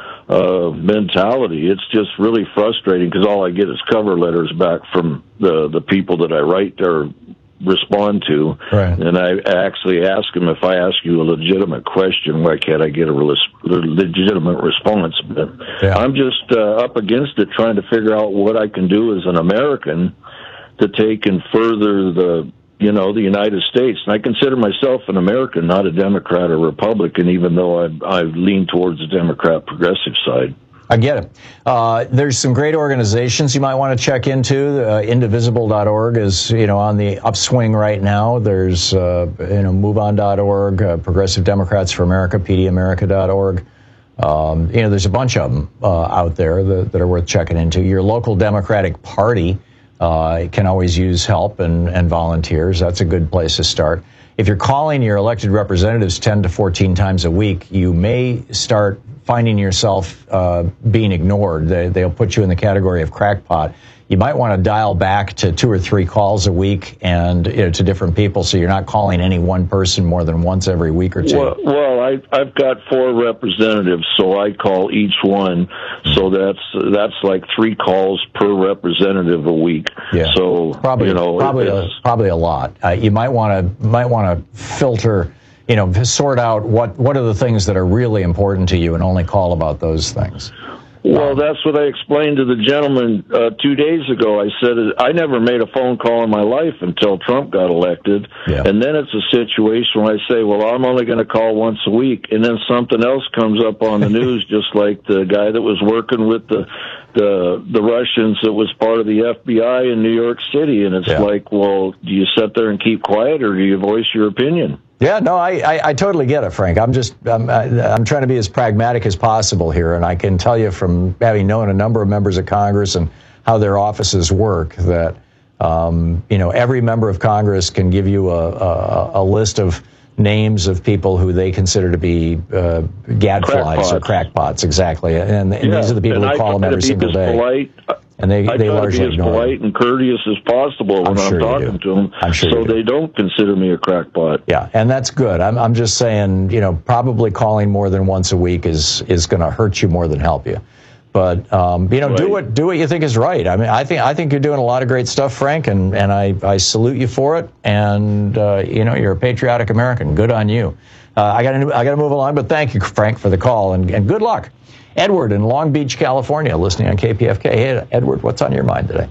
S3: uh, mentality? It's just really frustrating because all I get is cover letters back from the, the people that I write or respond to.
S1: Right.
S3: And I actually ask them, if I ask you a legitimate question, why can't I get a res- legitimate response? But
S1: yeah.
S3: I'm just uh, up against it, trying to figure out what I can do as an American to take and further the, you know, the United States. And I consider myself an American, not a Democrat or Republican, even though I, I lean towards the Democrat progressive side.
S1: I get it. Uh, there's some great organizations you might want to check into. Uh, indivisible dot org is, you know, on the upswing right now. There's, uh, you know, move on dot org, uh, Progressive Democrats for America, P D America dot org. Um, you know, there's a bunch of them uh, out there that, that are worth checking into. Your local Democratic Party uh, can always use help and, and volunteers. That's a good place to start. If you're calling your elected representatives ten to fourteen times a week, you may start finding yourself uh, being ignored. They, they'll put you in the category of crackpot. You might want to dial back to two or three calls a week and, you know, to different people, so you're not calling any one person more than once every week or two.
S3: Well, well I, I've got four representatives, so I call each one. So that's that's like three calls per representative a week.
S1: Yeah.
S3: So
S1: probably,
S3: you know,
S1: probably a, probably a lot. Uh, you might want to might want to filter. You know, sort out what, what are the things that are really important to you and only call about those things.
S3: Well, that's what I explained to the gentleman uh, two days ago. I said, I never made a phone call in my life until Trump got elected.
S1: Yeah.
S3: And then it's a situation where I say, well, I'm only going to call once a week. And then something else comes up on the news, just like the guy that was working with the the the Russians that was part of the F B I in New York City. And it's
S1: Yeah.
S3: like, well, do you sit there and keep quiet, or do you voice your opinion?
S1: Yeah, no, I, I, I totally get it, Frank. I'm just I'm, I'm trying to be as pragmatic as possible here, and I can tell you from having known a number of members of Congress and how their offices work that um, you know, every member of Congress can give you a, a, a list of names of people who they consider to be uh, gadflies or crackpots, exactly, and, and
S3: Yeah,
S1: these are the people
S3: and
S1: who
S3: I
S1: call them
S3: try to
S1: every
S3: be
S1: single
S3: as
S1: day.
S3: Polite.
S1: And they,
S3: I
S1: they
S3: try
S1: largely
S3: to be as
S1: ignore it.
S3: polite and courteous as possible when
S1: I'm
S3: I'm,
S1: sure you
S3: talking
S1: do.
S3: to them,
S1: I'm sure
S3: so
S1: you do.
S3: they don't consider me a crackpot.
S1: Yeah, and that's good. I'm I'm just saying, you know, probably calling more than once a week is is going to hurt you more than help you. But um, you know,
S3: Right.
S1: do what do what you think is right. I mean, I think I think you're doing a lot of great stuff, Frank, and and I I salute you for it. And uh, you know, you're a patriotic American. Good on you. Uh, I got to I got to move along, but thank you, Frank, for the call, and, and good luck. Edward in Long Beach, California, listening on K P F K. Hey, Edward, what's on your mind today?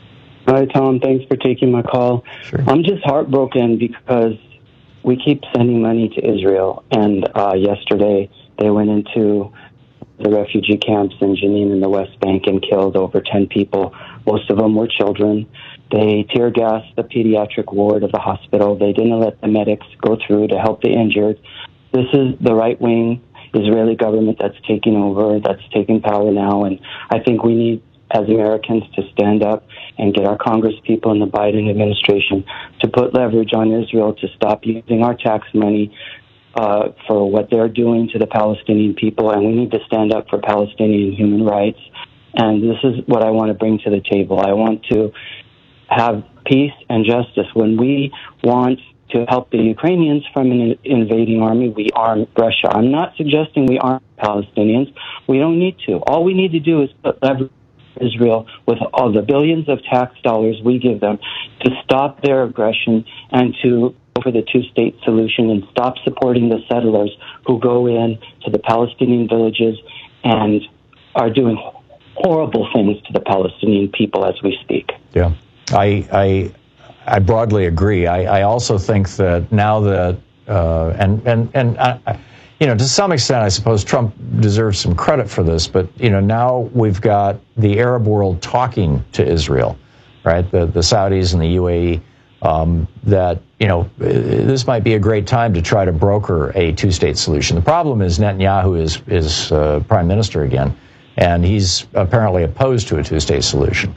S4: Hi, Tom. Thanks for taking my call.
S1: Sure.
S4: I'm just heartbroken because we keep sending money to Israel, and uh, yesterday they went into the refugee camps in Jenin in the West Bank and killed over ten people. Most of them were children. They tear gassed the pediatric ward of the hospital. They didn't let the medics go through to help the injured. This is the right-wing Israeli government that's taking over, that's taking power now, and I think we need, as Americans, to stand up and get our Congress people in the Biden administration to put leverage on Israel to stop using our tax money uh, for what they're doing to the Palestinian people, and we need to stand up for Palestinian human rights. And this is what I want to bring to the table. I want to have peace and justice. When we want to help the Ukrainians from an invading army, we arm Russia. I'm not suggesting we arm Palestinians. We don't need to. All we need to do is put leverage Israel with all the billions of tax dollars we give them to stop their aggression and to go for the two-state solution and stop supporting the settlers who go in to the Palestinian villages and are doing horrible things to the Palestinian people as we speak.
S1: Yeah, I I, I broadly agree. I, I also think that now that uh, and and and I, you know, to some extent, I suppose Trump deserves some credit for this, but, you know, now we've got the Arab world talking to Israel, right? The the Saudis and the U A E, um, that, you know, this might be a great time to try to broker a two-state solution. The problem is Netanyahu is, is uh, prime minister again, and he's apparently opposed to a two-state solution.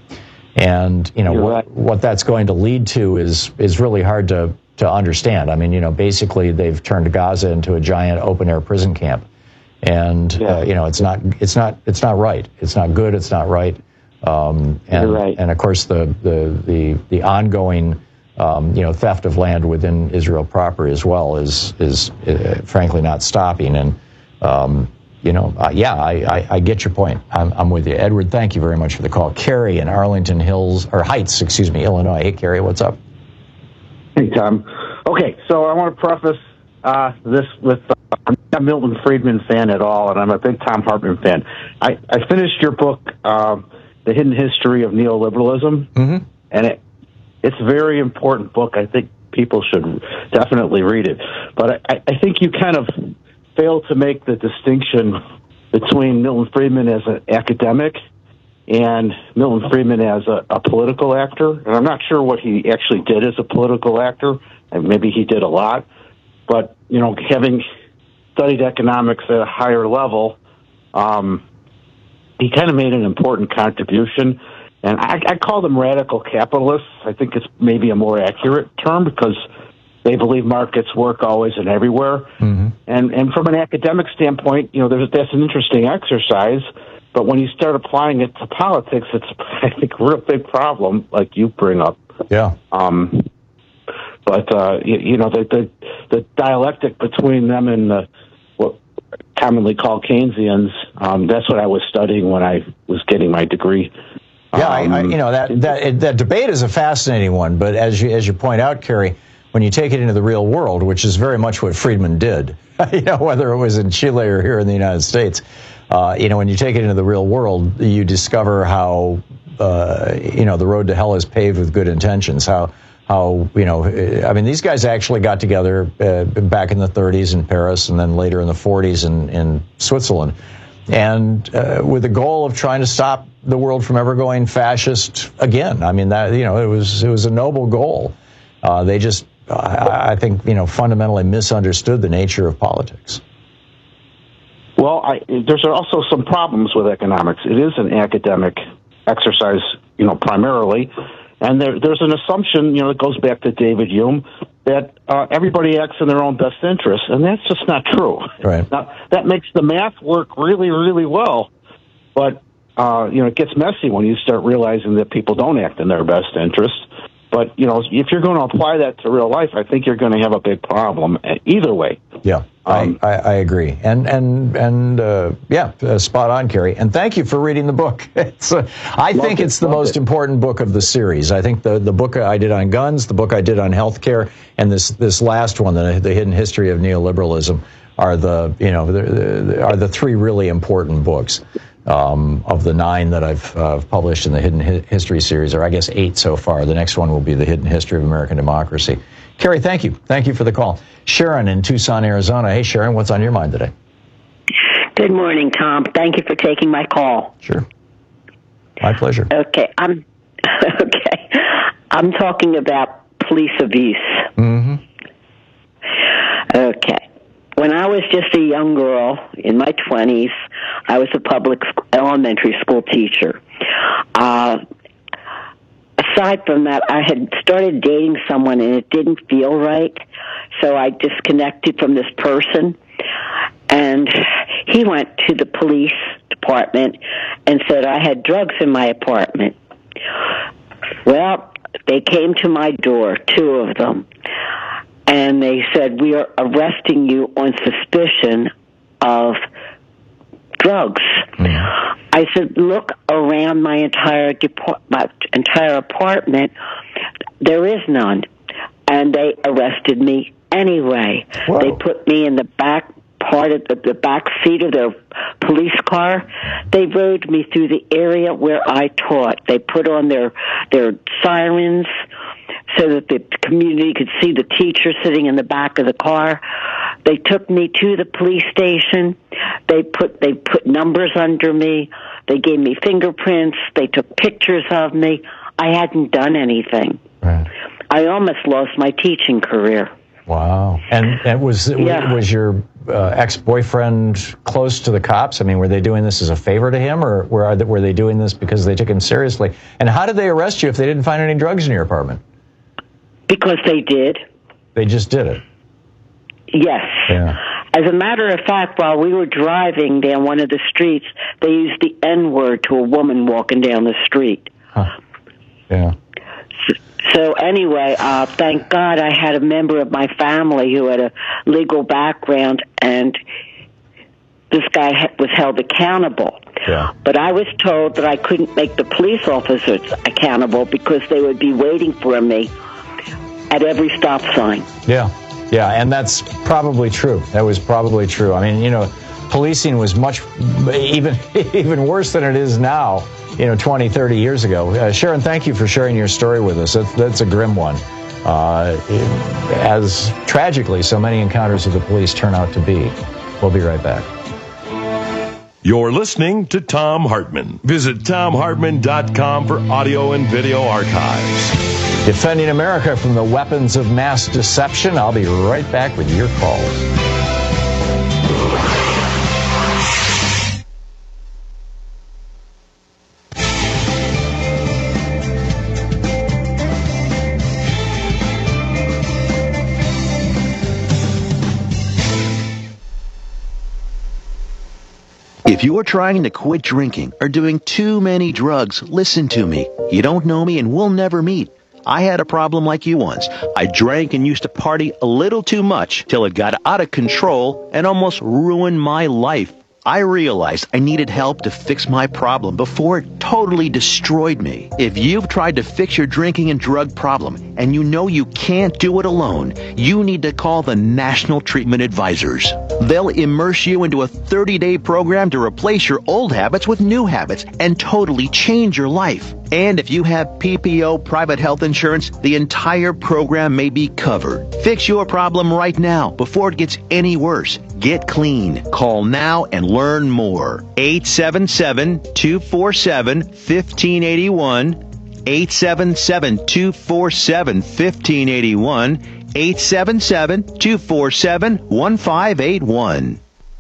S1: And, you know, what, right. what that's going to lead to is is really hard to to understand. I mean, you know, basically they've turned Gaza into a giant open-air prison camp, and yeah. uh, you know, it's not, it's not, it's not right. It's not good. It's not right. Um, and
S4: You're right.
S1: and of course, the the the the ongoing, um, you know, theft of land within Israel proper as well is is uh, frankly not stopping. And um, you know, uh, yeah, I, I I get your point. I'm I'm with you, Edward. Thank you very much for the call. Carrie in Arlington Hills or Heights, excuse me, Illinois. Hey, Carrie, what's up?
S2: Hey, Tom. Okay, so I want to preface uh, this with uh, I'm not a Milton Friedman fan at all, and I'm a big Thom Hartmann fan. I, I finished your book, um, The Hidden History of Neoliberalism,
S1: mm-hmm.
S2: and it it's a very important book. I think people should definitely read it. But I, I think you kind of failed to make the distinction between Milton Friedman as an academic and Milton Friedman as a, a political actor. And I'm not sure what he actually did as a political actor, and maybe he did a lot. But, you know, having studied economics at a higher level, um, he kind of made an important contribution. And I, I call them radical capitalists. I think it's maybe a more accurate term because they believe markets work always and everywhere.
S1: Mm-hmm.
S2: And and from an academic standpoint, you know, there's, that's an interesting exercise. But when you start applying it to politics, it's, I think, a real big problem, like you bring up.
S1: Yeah.
S2: Um, but, uh, you, you know, the, the the dialectic between them and the, what commonly called Keynesians, um, that's what I was studying when I was getting my degree.
S1: Yeah,
S2: um,
S1: I, I, you know, that, that, that debate is a fascinating one. But as you, as you point out, Kerry, when you take it into the real world, which is very much what Friedman did, you know, whether it was in Chile or here in the United States, Uh, you know, when you take it into the real world, you discover how, uh, you know, the road to hell is paved with good intentions. How, how, you know, I mean, these guys actually got together uh, back in the thirties in Paris and then later in the forties in, in Switzerland. And uh, with the goal of trying to stop the world from ever going fascist again. I mean, that, you know, it was, it was a noble goal. Uh, they just, I, I think, you know, fundamentally misunderstood the nature of politics.
S2: Well, I, there's also some problems with economics. It is an academic exercise, you know, primarily, and there, there's an assumption, you know, that goes back to David Hume, that uh, everybody acts in their own best interest, and that's just not true.
S1: Right.
S2: Now, that makes the math work really, really well, but, uh, you know, it gets messy when you start realizing that people don't act in their best interest. But, you know, if you're going to apply that to real life, I think you're going to have a big problem either way.
S1: Yeah, um, I, I, I agree. And, and, and uh, yeah, uh, spot on, Kerry. And thank you for reading the book. It's, uh, I think
S2: it,
S1: it's the most it. important book of the series. I think the, the book I did on guns, the book I did on healthcare, and this, this last one, the, the Hidden History of Neoliberalism, are the, you know, the, the, are the three really important books. Um, of the nine that I've uh, published in the Hidden Hi- History series, or I guess eight so far. The next one will be the Hidden History of American Democracy. Kerry, thank you. Thank you for the call. Sharon in Tucson, Arizona. Hey, Sharon, what's on your mind today?
S5: Good morning, Tom. Thank you for taking my call.
S1: Sure. My pleasure.
S5: Okay, I'm okay. I'm talking about police abuse.
S1: Mm-hmm.
S5: Okay. When I was just a young girl in my twenties, I was a public elementary school teacher. Uh, aside from that, I had started dating someone and it didn't feel right, so I disconnected from this person. And he went to the police department and said I had drugs in my apartment. Well, they came to my door, two of them. And they said, we are arresting you on suspicion of drugs. Mm. I said, look around my entire depart- my entire apartment. There is none. And they arrested me anyway. Whoa. They put me in the back part of the, the back seat of their police car. They rode me through the area where I taught. They put on their their sirens so that the community could see the teacher sitting in the back of the car. They took me to the police station. They put they put numbers under me. They gave me fingerprints. They took pictures of me. I hadn't done anything. Right. I almost lost my teaching career.
S1: Wow. And, and was yeah. was your uh, ex-boyfriend close to the cops? I mean, were they doing this as a favor to him, or were, they, were they doing this because they took him seriously? And how did they arrest you if they didn't find any drugs in your apartment?
S5: Because they did.
S1: They just did it?
S5: Yes.
S1: Yeah.
S5: As a matter of fact, while we were driving down one of the streets, they used the N-word to a woman walking down the street.
S1: Huh. Yeah.
S5: So anyway, uh, thank God I had a member of my family who had a legal background, and this guy ha- was held accountable.
S1: Yeah.
S5: But I was told that I couldn't make the police officers accountable because they would be waiting for me at every stop sign.
S1: Yeah, yeah, and that's probably true. That was probably true. I mean, you know, policing was much, even even worse than it is now, you know, twenty, thirty years ago. Uh, Sharon, thank you for sharing your story with us. That's, that's a grim one. Uh, it, as tragically, so many encounters with the police turn out to be. We'll be right back.
S6: You're listening to Thom Hartmann. Visit Thom Hartmann dot com for audio and video archives.
S1: Defending America from the weapons of mass deception. I'll be right back with your calls.
S9: If you're trying to quit drinking or doing too many drugs, listen to me. You don't know me and we'll never meet. I had a problem like you once. I drank and used to party a little too much till it got out of control and almost ruined my life. I realized I needed help to fix my problem before it totally destroyed me. If you've tried to fix your drinking and drug problem and you know you can't do it alone, you need to call the National Treatment Advisors. They'll immerse you into a thirty-day program to replace your old habits with new habits and totally change your life. And if you have P P O private health insurance, the entire program may be covered. Fix your problem right now before it gets any worse. Get clean. Call now and learn more. eight seven seven, two four seven, one five eight one. eight seven seven, two four seven, one five eight one. eight seven seven, two four seven, one five eight one.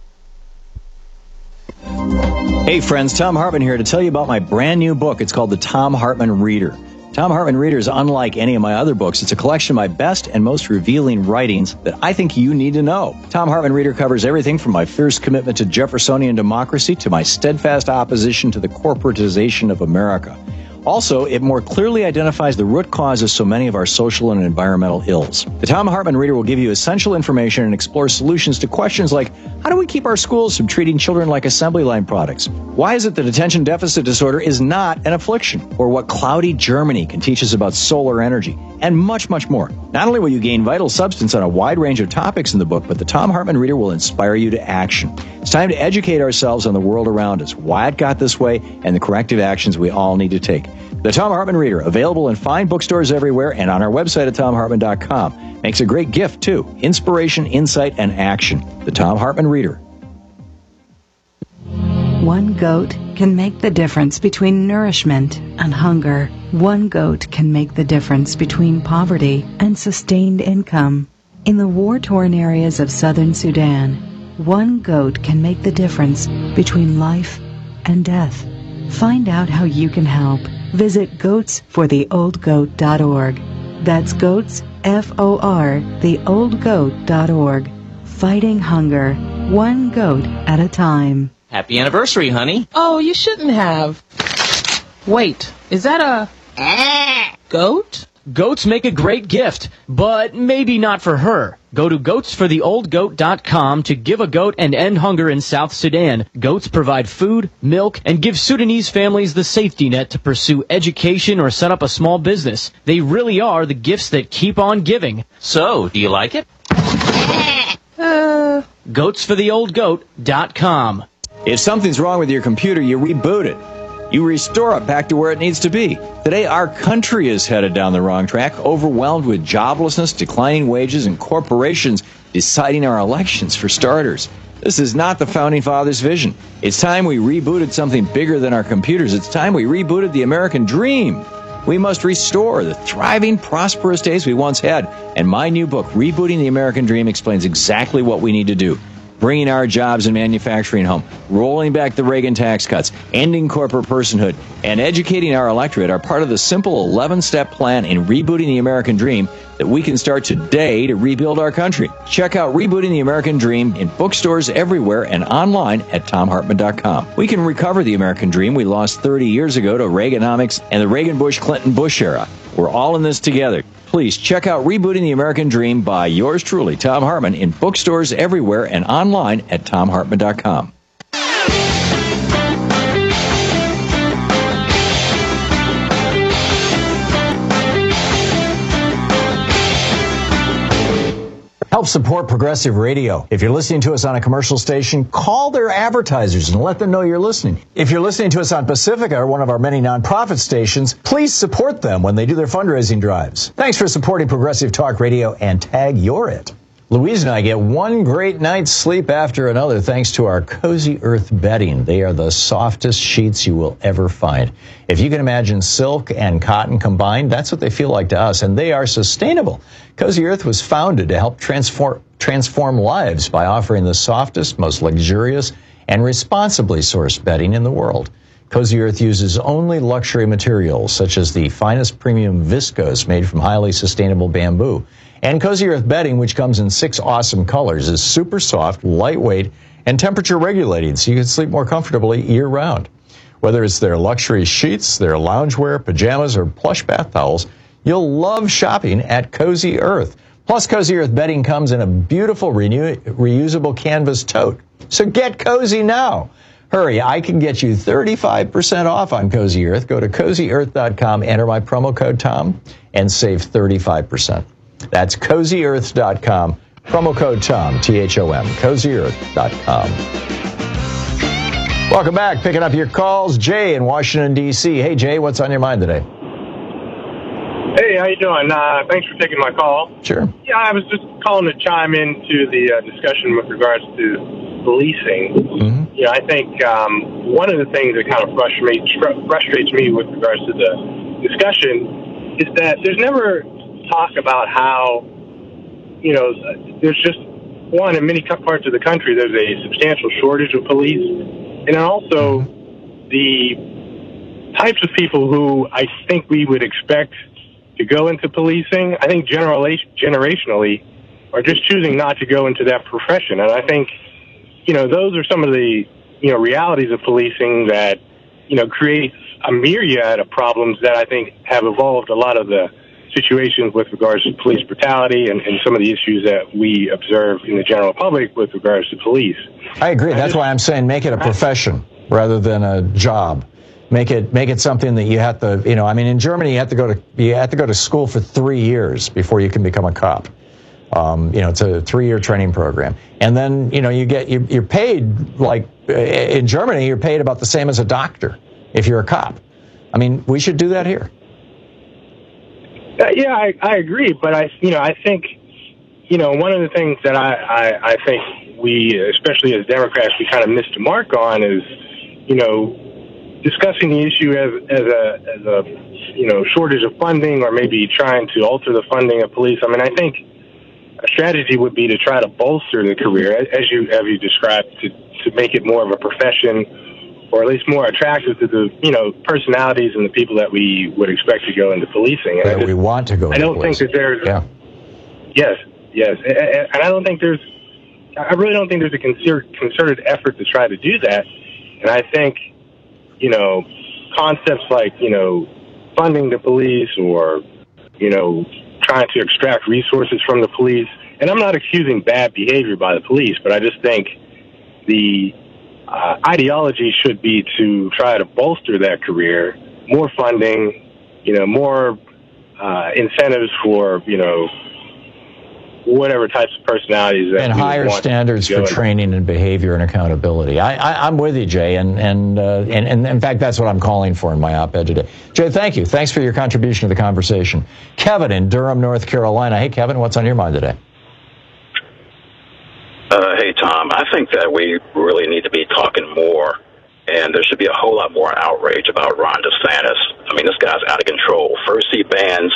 S1: Hey friends, Thom Hartmann here to tell you about my brand new book. It's called The Thom Hartmann Reader. Thom Hartmann Reader is unlike any of my other books. It's a collection of my best and most revealing writings that I think you need to know. Thom Hartmann Reader covers everything from my fierce commitment to Jeffersonian democracy to my steadfast opposition to the corporatization of America. Also, it more clearly identifies the root cause of so many of our social and environmental ills. The Thom Hartmann Reader will give you essential information and explore solutions to questions like, how do we keep our schools from treating children like assembly line products? Why is it that attention deficit disorder is not an affliction? Or what cloudy Germany can teach us about solar energy? And much, much more. Not only will you gain vital substance on a wide range of topics in the book, but the Thom Hartmann Reader will inspire you to action. It's time to educate ourselves on the world around us, why it got this way, and the corrective actions we all need to take. The Thom Hartmann Reader, available in fine bookstores everywhere and on our website at Thom Hartmann dot com. Makes a great gift, too. Inspiration, insight, and action. The Thom Hartmann Reader.
S10: One goat can make the difference between nourishment and hunger. One goat can make the difference between poverty and sustained income. In the war-torn areas of southern Sudan, one goat can make the difference between life and death. Find out how you can help. Visit goats for the old goat dot org. That's goats, F O R, the old goat dot org. Fighting hunger, one goat at a time.
S11: Happy anniversary, honey.
S17: Oh, you shouldn't have. Wait, is that a goat?
S8: Goats make a great gift, but maybe not for her. Go to goats for the old goat dot com to give a goat and end hunger in South Sudan. Goats provide food, milk, and give Sudanese families the safety net to pursue education or set up a small business. They really are the gifts that keep on giving. So, do you like it? uh, goats for the old goat dot com.
S1: If something's wrong with your computer, you reboot it. You restore it back to where it needs to be. Today, our country is headed down the wrong track, overwhelmed with joblessness, declining wages, and corporations deciding our elections, for starters. This is not the Founding Fathers' vision. It's time we rebooted something bigger than our computers. It's time we rebooted the American dream. We must restore the thriving, prosperous days we once had. And my new book, Rebooting the American Dream, explains exactly what we need to do. Bringing our jobs and manufacturing home, rolling back the Reagan tax cuts, ending corporate personhood, and educating our electorate are part of the simple eleven-step plan in rebooting the American dream that we can start today to rebuild our country. Check out Rebooting the American Dream in bookstores everywhere and online at tom hartman dot com. We can recover the American dream we lost thirty years ago to Reaganomics and the Reagan-Bush-Clinton-Bush era. We're all in this together. Please check out Rebooting the American Dream by yours truly, Thom Hartmann, in bookstores everywhere and online at tom hartman dot com. Help support Progressive Radio. If you're listening to us on a commercial station, call their advertisers and let them know you're listening. If you're listening to us on Pacifica, or one of our many nonprofit stations, please support them when they do their fundraising drives. Thanks for supporting Progressive Talk Radio, and tag you're it. Louise and I get one great night's sleep after another thanks to our Cozy Earth bedding. They are the softest sheets you will ever find. If you can imagine silk and cotton combined, that's what they feel like to us, and they are sustainable. Cozy Earth was founded to help transform transform lives by offering the softest, most luxurious, and responsibly sourced bedding in the world. Cozy Earth uses only luxury materials, such as the finest premium viscose made from highly sustainable bamboo. And Cozy Earth bedding, which comes in six awesome colors, is super soft, lightweight, and temperature regulating, so you can sleep more comfortably year-round. Whether it's their luxury sheets, their loungewear, pajamas, or plush bath towels, you'll love shopping at Cozy Earth. Plus, Cozy Earth bedding comes in a beautiful renew- reusable canvas tote. So get cozy now. Hurry, I can get you thirty-five percent off on Cozy Earth. Go to cozy earth dot com, enter my promo code Tom, and save thirty-five percent. That's cozy earth dot com, promo code Tom, T H O M, cozy earth dot com. Welcome back. Picking up your calls, Jay in Washington, D C Hey, Jay, what's on your mind today?
S11: Hey, how you doing? Uh, thanks for taking my call.
S1: Sure.
S11: Yeah, I was just calling to chime into the uh, discussion with regards to policing. Mm-hmm. You know, I think um, one of the things that kind of frustrates, frustrates me with regards to the discussion is that there's never talk about how, you know, there's just, one, in many parts of the country, there's a substantial shortage of police, and also the types of people who I think we would expect to go into policing, I think generationally, are just choosing not to go into that profession. And I think, you know, those are some of the, you know, realities of policing that, you know, creates a myriad of problems that I think have evolved a lot of the situations with regards to police brutality and, and some of the issues that we observe in the general public with regards to police.
S1: I agree. That's why I'm saying make it a profession rather than a job. Make it make it something that you have to, you know, I mean, in Germany, you have to go to you have to go to school for three years before you can become a cop. Um, you know, it's a three-year training program, and then you know you get you're, you're paid like in Germany, you're paid about the same as a doctor if you're a cop. I mean, we should do that here.
S11: Uh, yeah, I, I agree, but I, you know, I think, you know, one of the things that I, I, I think we, especially as Democrats, we kind of missed the mark on is, you know, discussing the issue as as a as a you know shortage of funding or maybe trying to alter the funding of police. I mean, I think a strategy would be to try to bolster the career, as you as you described, to to make it more of a profession, or at least more attractive to the, you know, personalities and the people that we would expect to go into policing.
S1: And that we want to go
S11: I don't think that there's...
S1: Yeah.
S11: Yes, yes. And I don't think there's... I really don't think there's a concerted effort to try to do that. And I think, you know, concepts like, you know, funding the police or, you know, trying to extract resources from the police. And I'm not accusing bad behavior by the police, but I just think the uh, ideology should be to try to bolster that career, more funding, you know, more uh, incentives for, you know, whatever types of personalities that
S1: and
S11: we
S1: higher
S11: want
S1: standards
S11: to
S1: for
S11: go
S1: training and behavior and accountability. I, I, I'm with you, Jay, and and, uh, and and in fact, that's what I'm calling for in my op-ed today. Jay, thank you. Thanks for your contribution to the conversation. Kevin in Durham, North Carolina. Hey, Kevin, what's on your mind today?
S12: Uh, hey, Tom. I think that we really need to be talking more, and there should be a whole lot more outrage about Ron DeSantis. I mean, this guy's out of control. First, he bans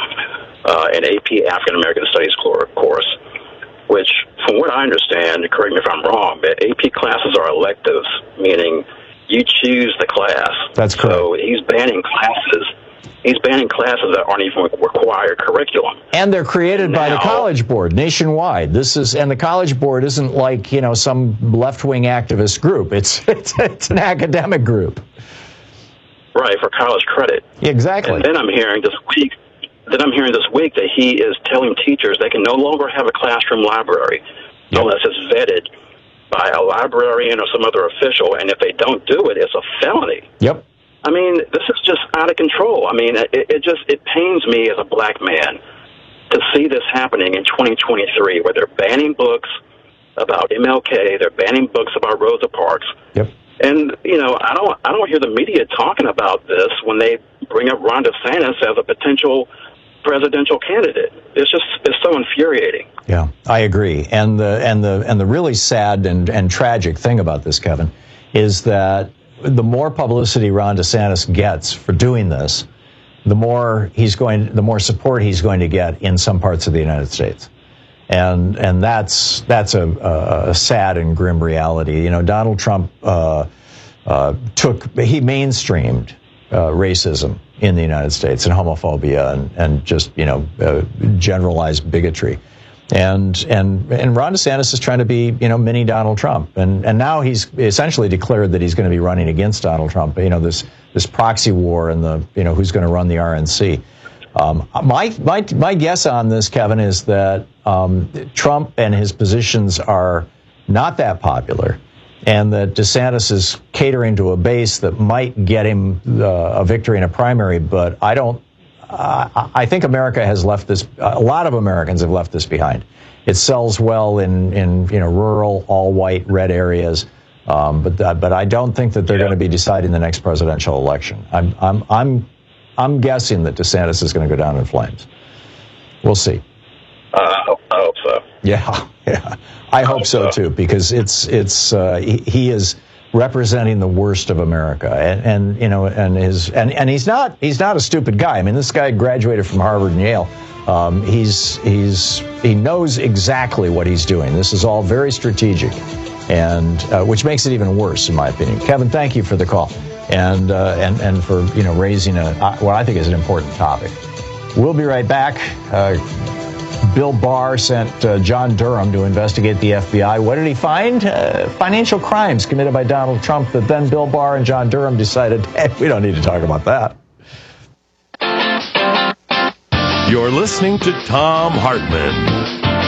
S12: uh, an A P African American Studies course, which, from what I understand, correct me if I'm wrong, but A P classes are electives, meaning you choose the class.
S1: That's correct.
S12: So he's banning classes. He's banning classes that aren't even required curriculum.
S1: And they're created
S12: now,
S1: by the College Board nationwide. This is, and the College Board isn't like, you know, some left-wing activist group. It's it's, it's an academic group.
S12: Right, for college credit.
S1: Exactly.
S12: And then I'm hearing this week, then I'm hearing this week that he is telling teachers they can no longer have a classroom library yep. unless it's vetted by a librarian or some other official, and if they don't do it, it's a felony.
S1: Yep.
S12: I mean, this is just out of control. I mean, it, it just, it pains me as a black man to see this happening in twenty twenty-three, where they're banning books about M L K, they're banning books about Rosa Parks.
S1: Yep.
S12: And, you know, I don't, I don't hear the media talking about this when they bring up Ron DeSantis as a potential presidential candidate. It's just, it's so infuriating.
S1: Yeah, I agree. And the, and the, and the really sad and, and tragic thing about this, Kevin, is that the more publicity Ron DeSantis gets for doing this, the more he's going, the more support he's going to get in some parts of the United States, and and that's that's a, a sad and grim reality. You know, Donald Trump uh, uh, took he mainstreamed uh, racism in the United States and homophobia and and just you know uh, generalized bigotry. And and and Ron DeSantis is trying to be, you know, mini Donald Trump, and and now he's essentially declared that he's going to be running against Donald Trump. You know, this this proxy war and the you know who's going to run the R N C. Um, my my my guess on this, Kevin, is that um, Trump and his positions are not that popular, and that DeSantis is catering to a base that might get him uh, a victory in a primary. But I don't. Uh, I think America has left this. A lot of Americans have left this behind. It sells well in, in you know rural, all-white, red areas, um, but uh, but I don't think that they're yeah. going to be deciding the next presidential election. I'm I'm I'm I'm guessing that DeSantis is going to go down in flames. We'll see.
S12: Uh, I, hope, I hope so.
S1: Yeah, yeah. I, I hope, hope so, so too, because it's it's uh, he, he is representing the worst of America, and, and you know, and his and, and he's not he's not a stupid guy. I mean, this guy graduated from Harvard and Yale. Um, he's he's he knows exactly what he's doing. This is all very strategic, and uh, which makes it even worse, in my opinion. Kevin, thank you for the call, and uh, and and for you know raising a uh, what I think is an important topic. We'll be right back. Uh, Bill Barr sent uh, John Durham to investigate the F B I. What did he find? Uh, financial crimes committed by Donald Trump that then Bill Barr and John Durham decided, hey, we don't need to talk about that.
S6: You're listening to Thom Hartmann.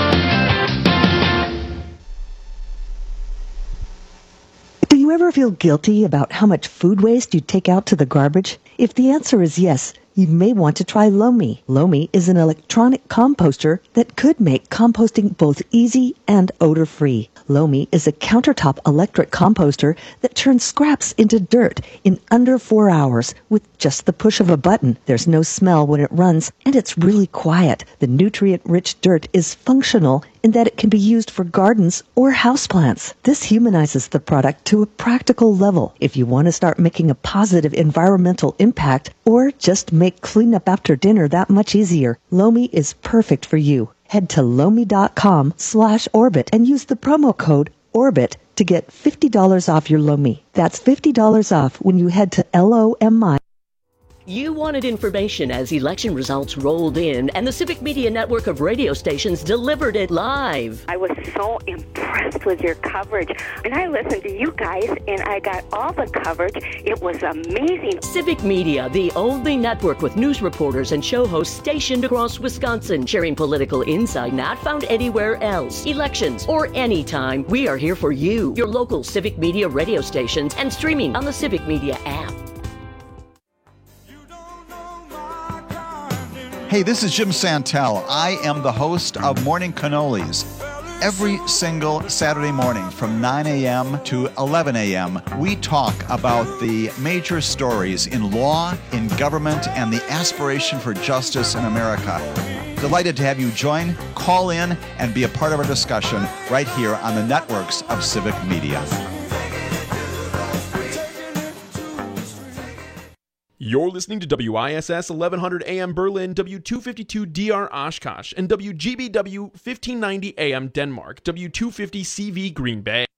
S13: Do you ever feel guilty about how much food waste you take out to the garbage? If the answer is yes, you may want to try Lomi. Lomi is an electronic composter that could make composting both easy and odor-free. Lomi is a countertop electric composter that turns scraps into dirt in under four hours with just the push of a button. There's no smell when it runs, and it's really quiet. The nutrient-rich dirt is functional in that it can be used for gardens or houseplants. This humanizes the product to a practical level. If you want to start making a positive environmental impact or just make cleanup after dinner that much easier, Lomi is perfect for you. Head to lomi.com slash orbit and use the promo code ORBIT to get fifty dollars off your Lomi. That's fifty dollars off when you head to L O M I.
S17: You wanted information as election results rolled in, and the Civic Media network of radio stations delivered it live.
S7: I was so impressed with your coverage. And I listened to you guys, and I got all the coverage. It was amazing.
S17: Civic Media, the only network with news reporters and show hosts stationed across Wisconsin, sharing political insight not found anywhere else. Elections or anytime, we are here for you. Your local Civic Media radio stations and streaming on the Civic Media app.
S18: Hey, this is Jim Santel. I am the host of Morning Cannolis. Every single Saturday morning from nine a.m. to eleven a.m., we talk about the major stories in law, in government, and the aspiration for justice in America. Delighted to have you join, call in, and be a part of our discussion right here on the networks of Civic Media.
S33: You're listening to W I S S eleven hundred A M Berlin, W two fifty-two D R Oshkosh, and W G B W fifteen ninety A M Denmark, W two fifty C V Green Bay.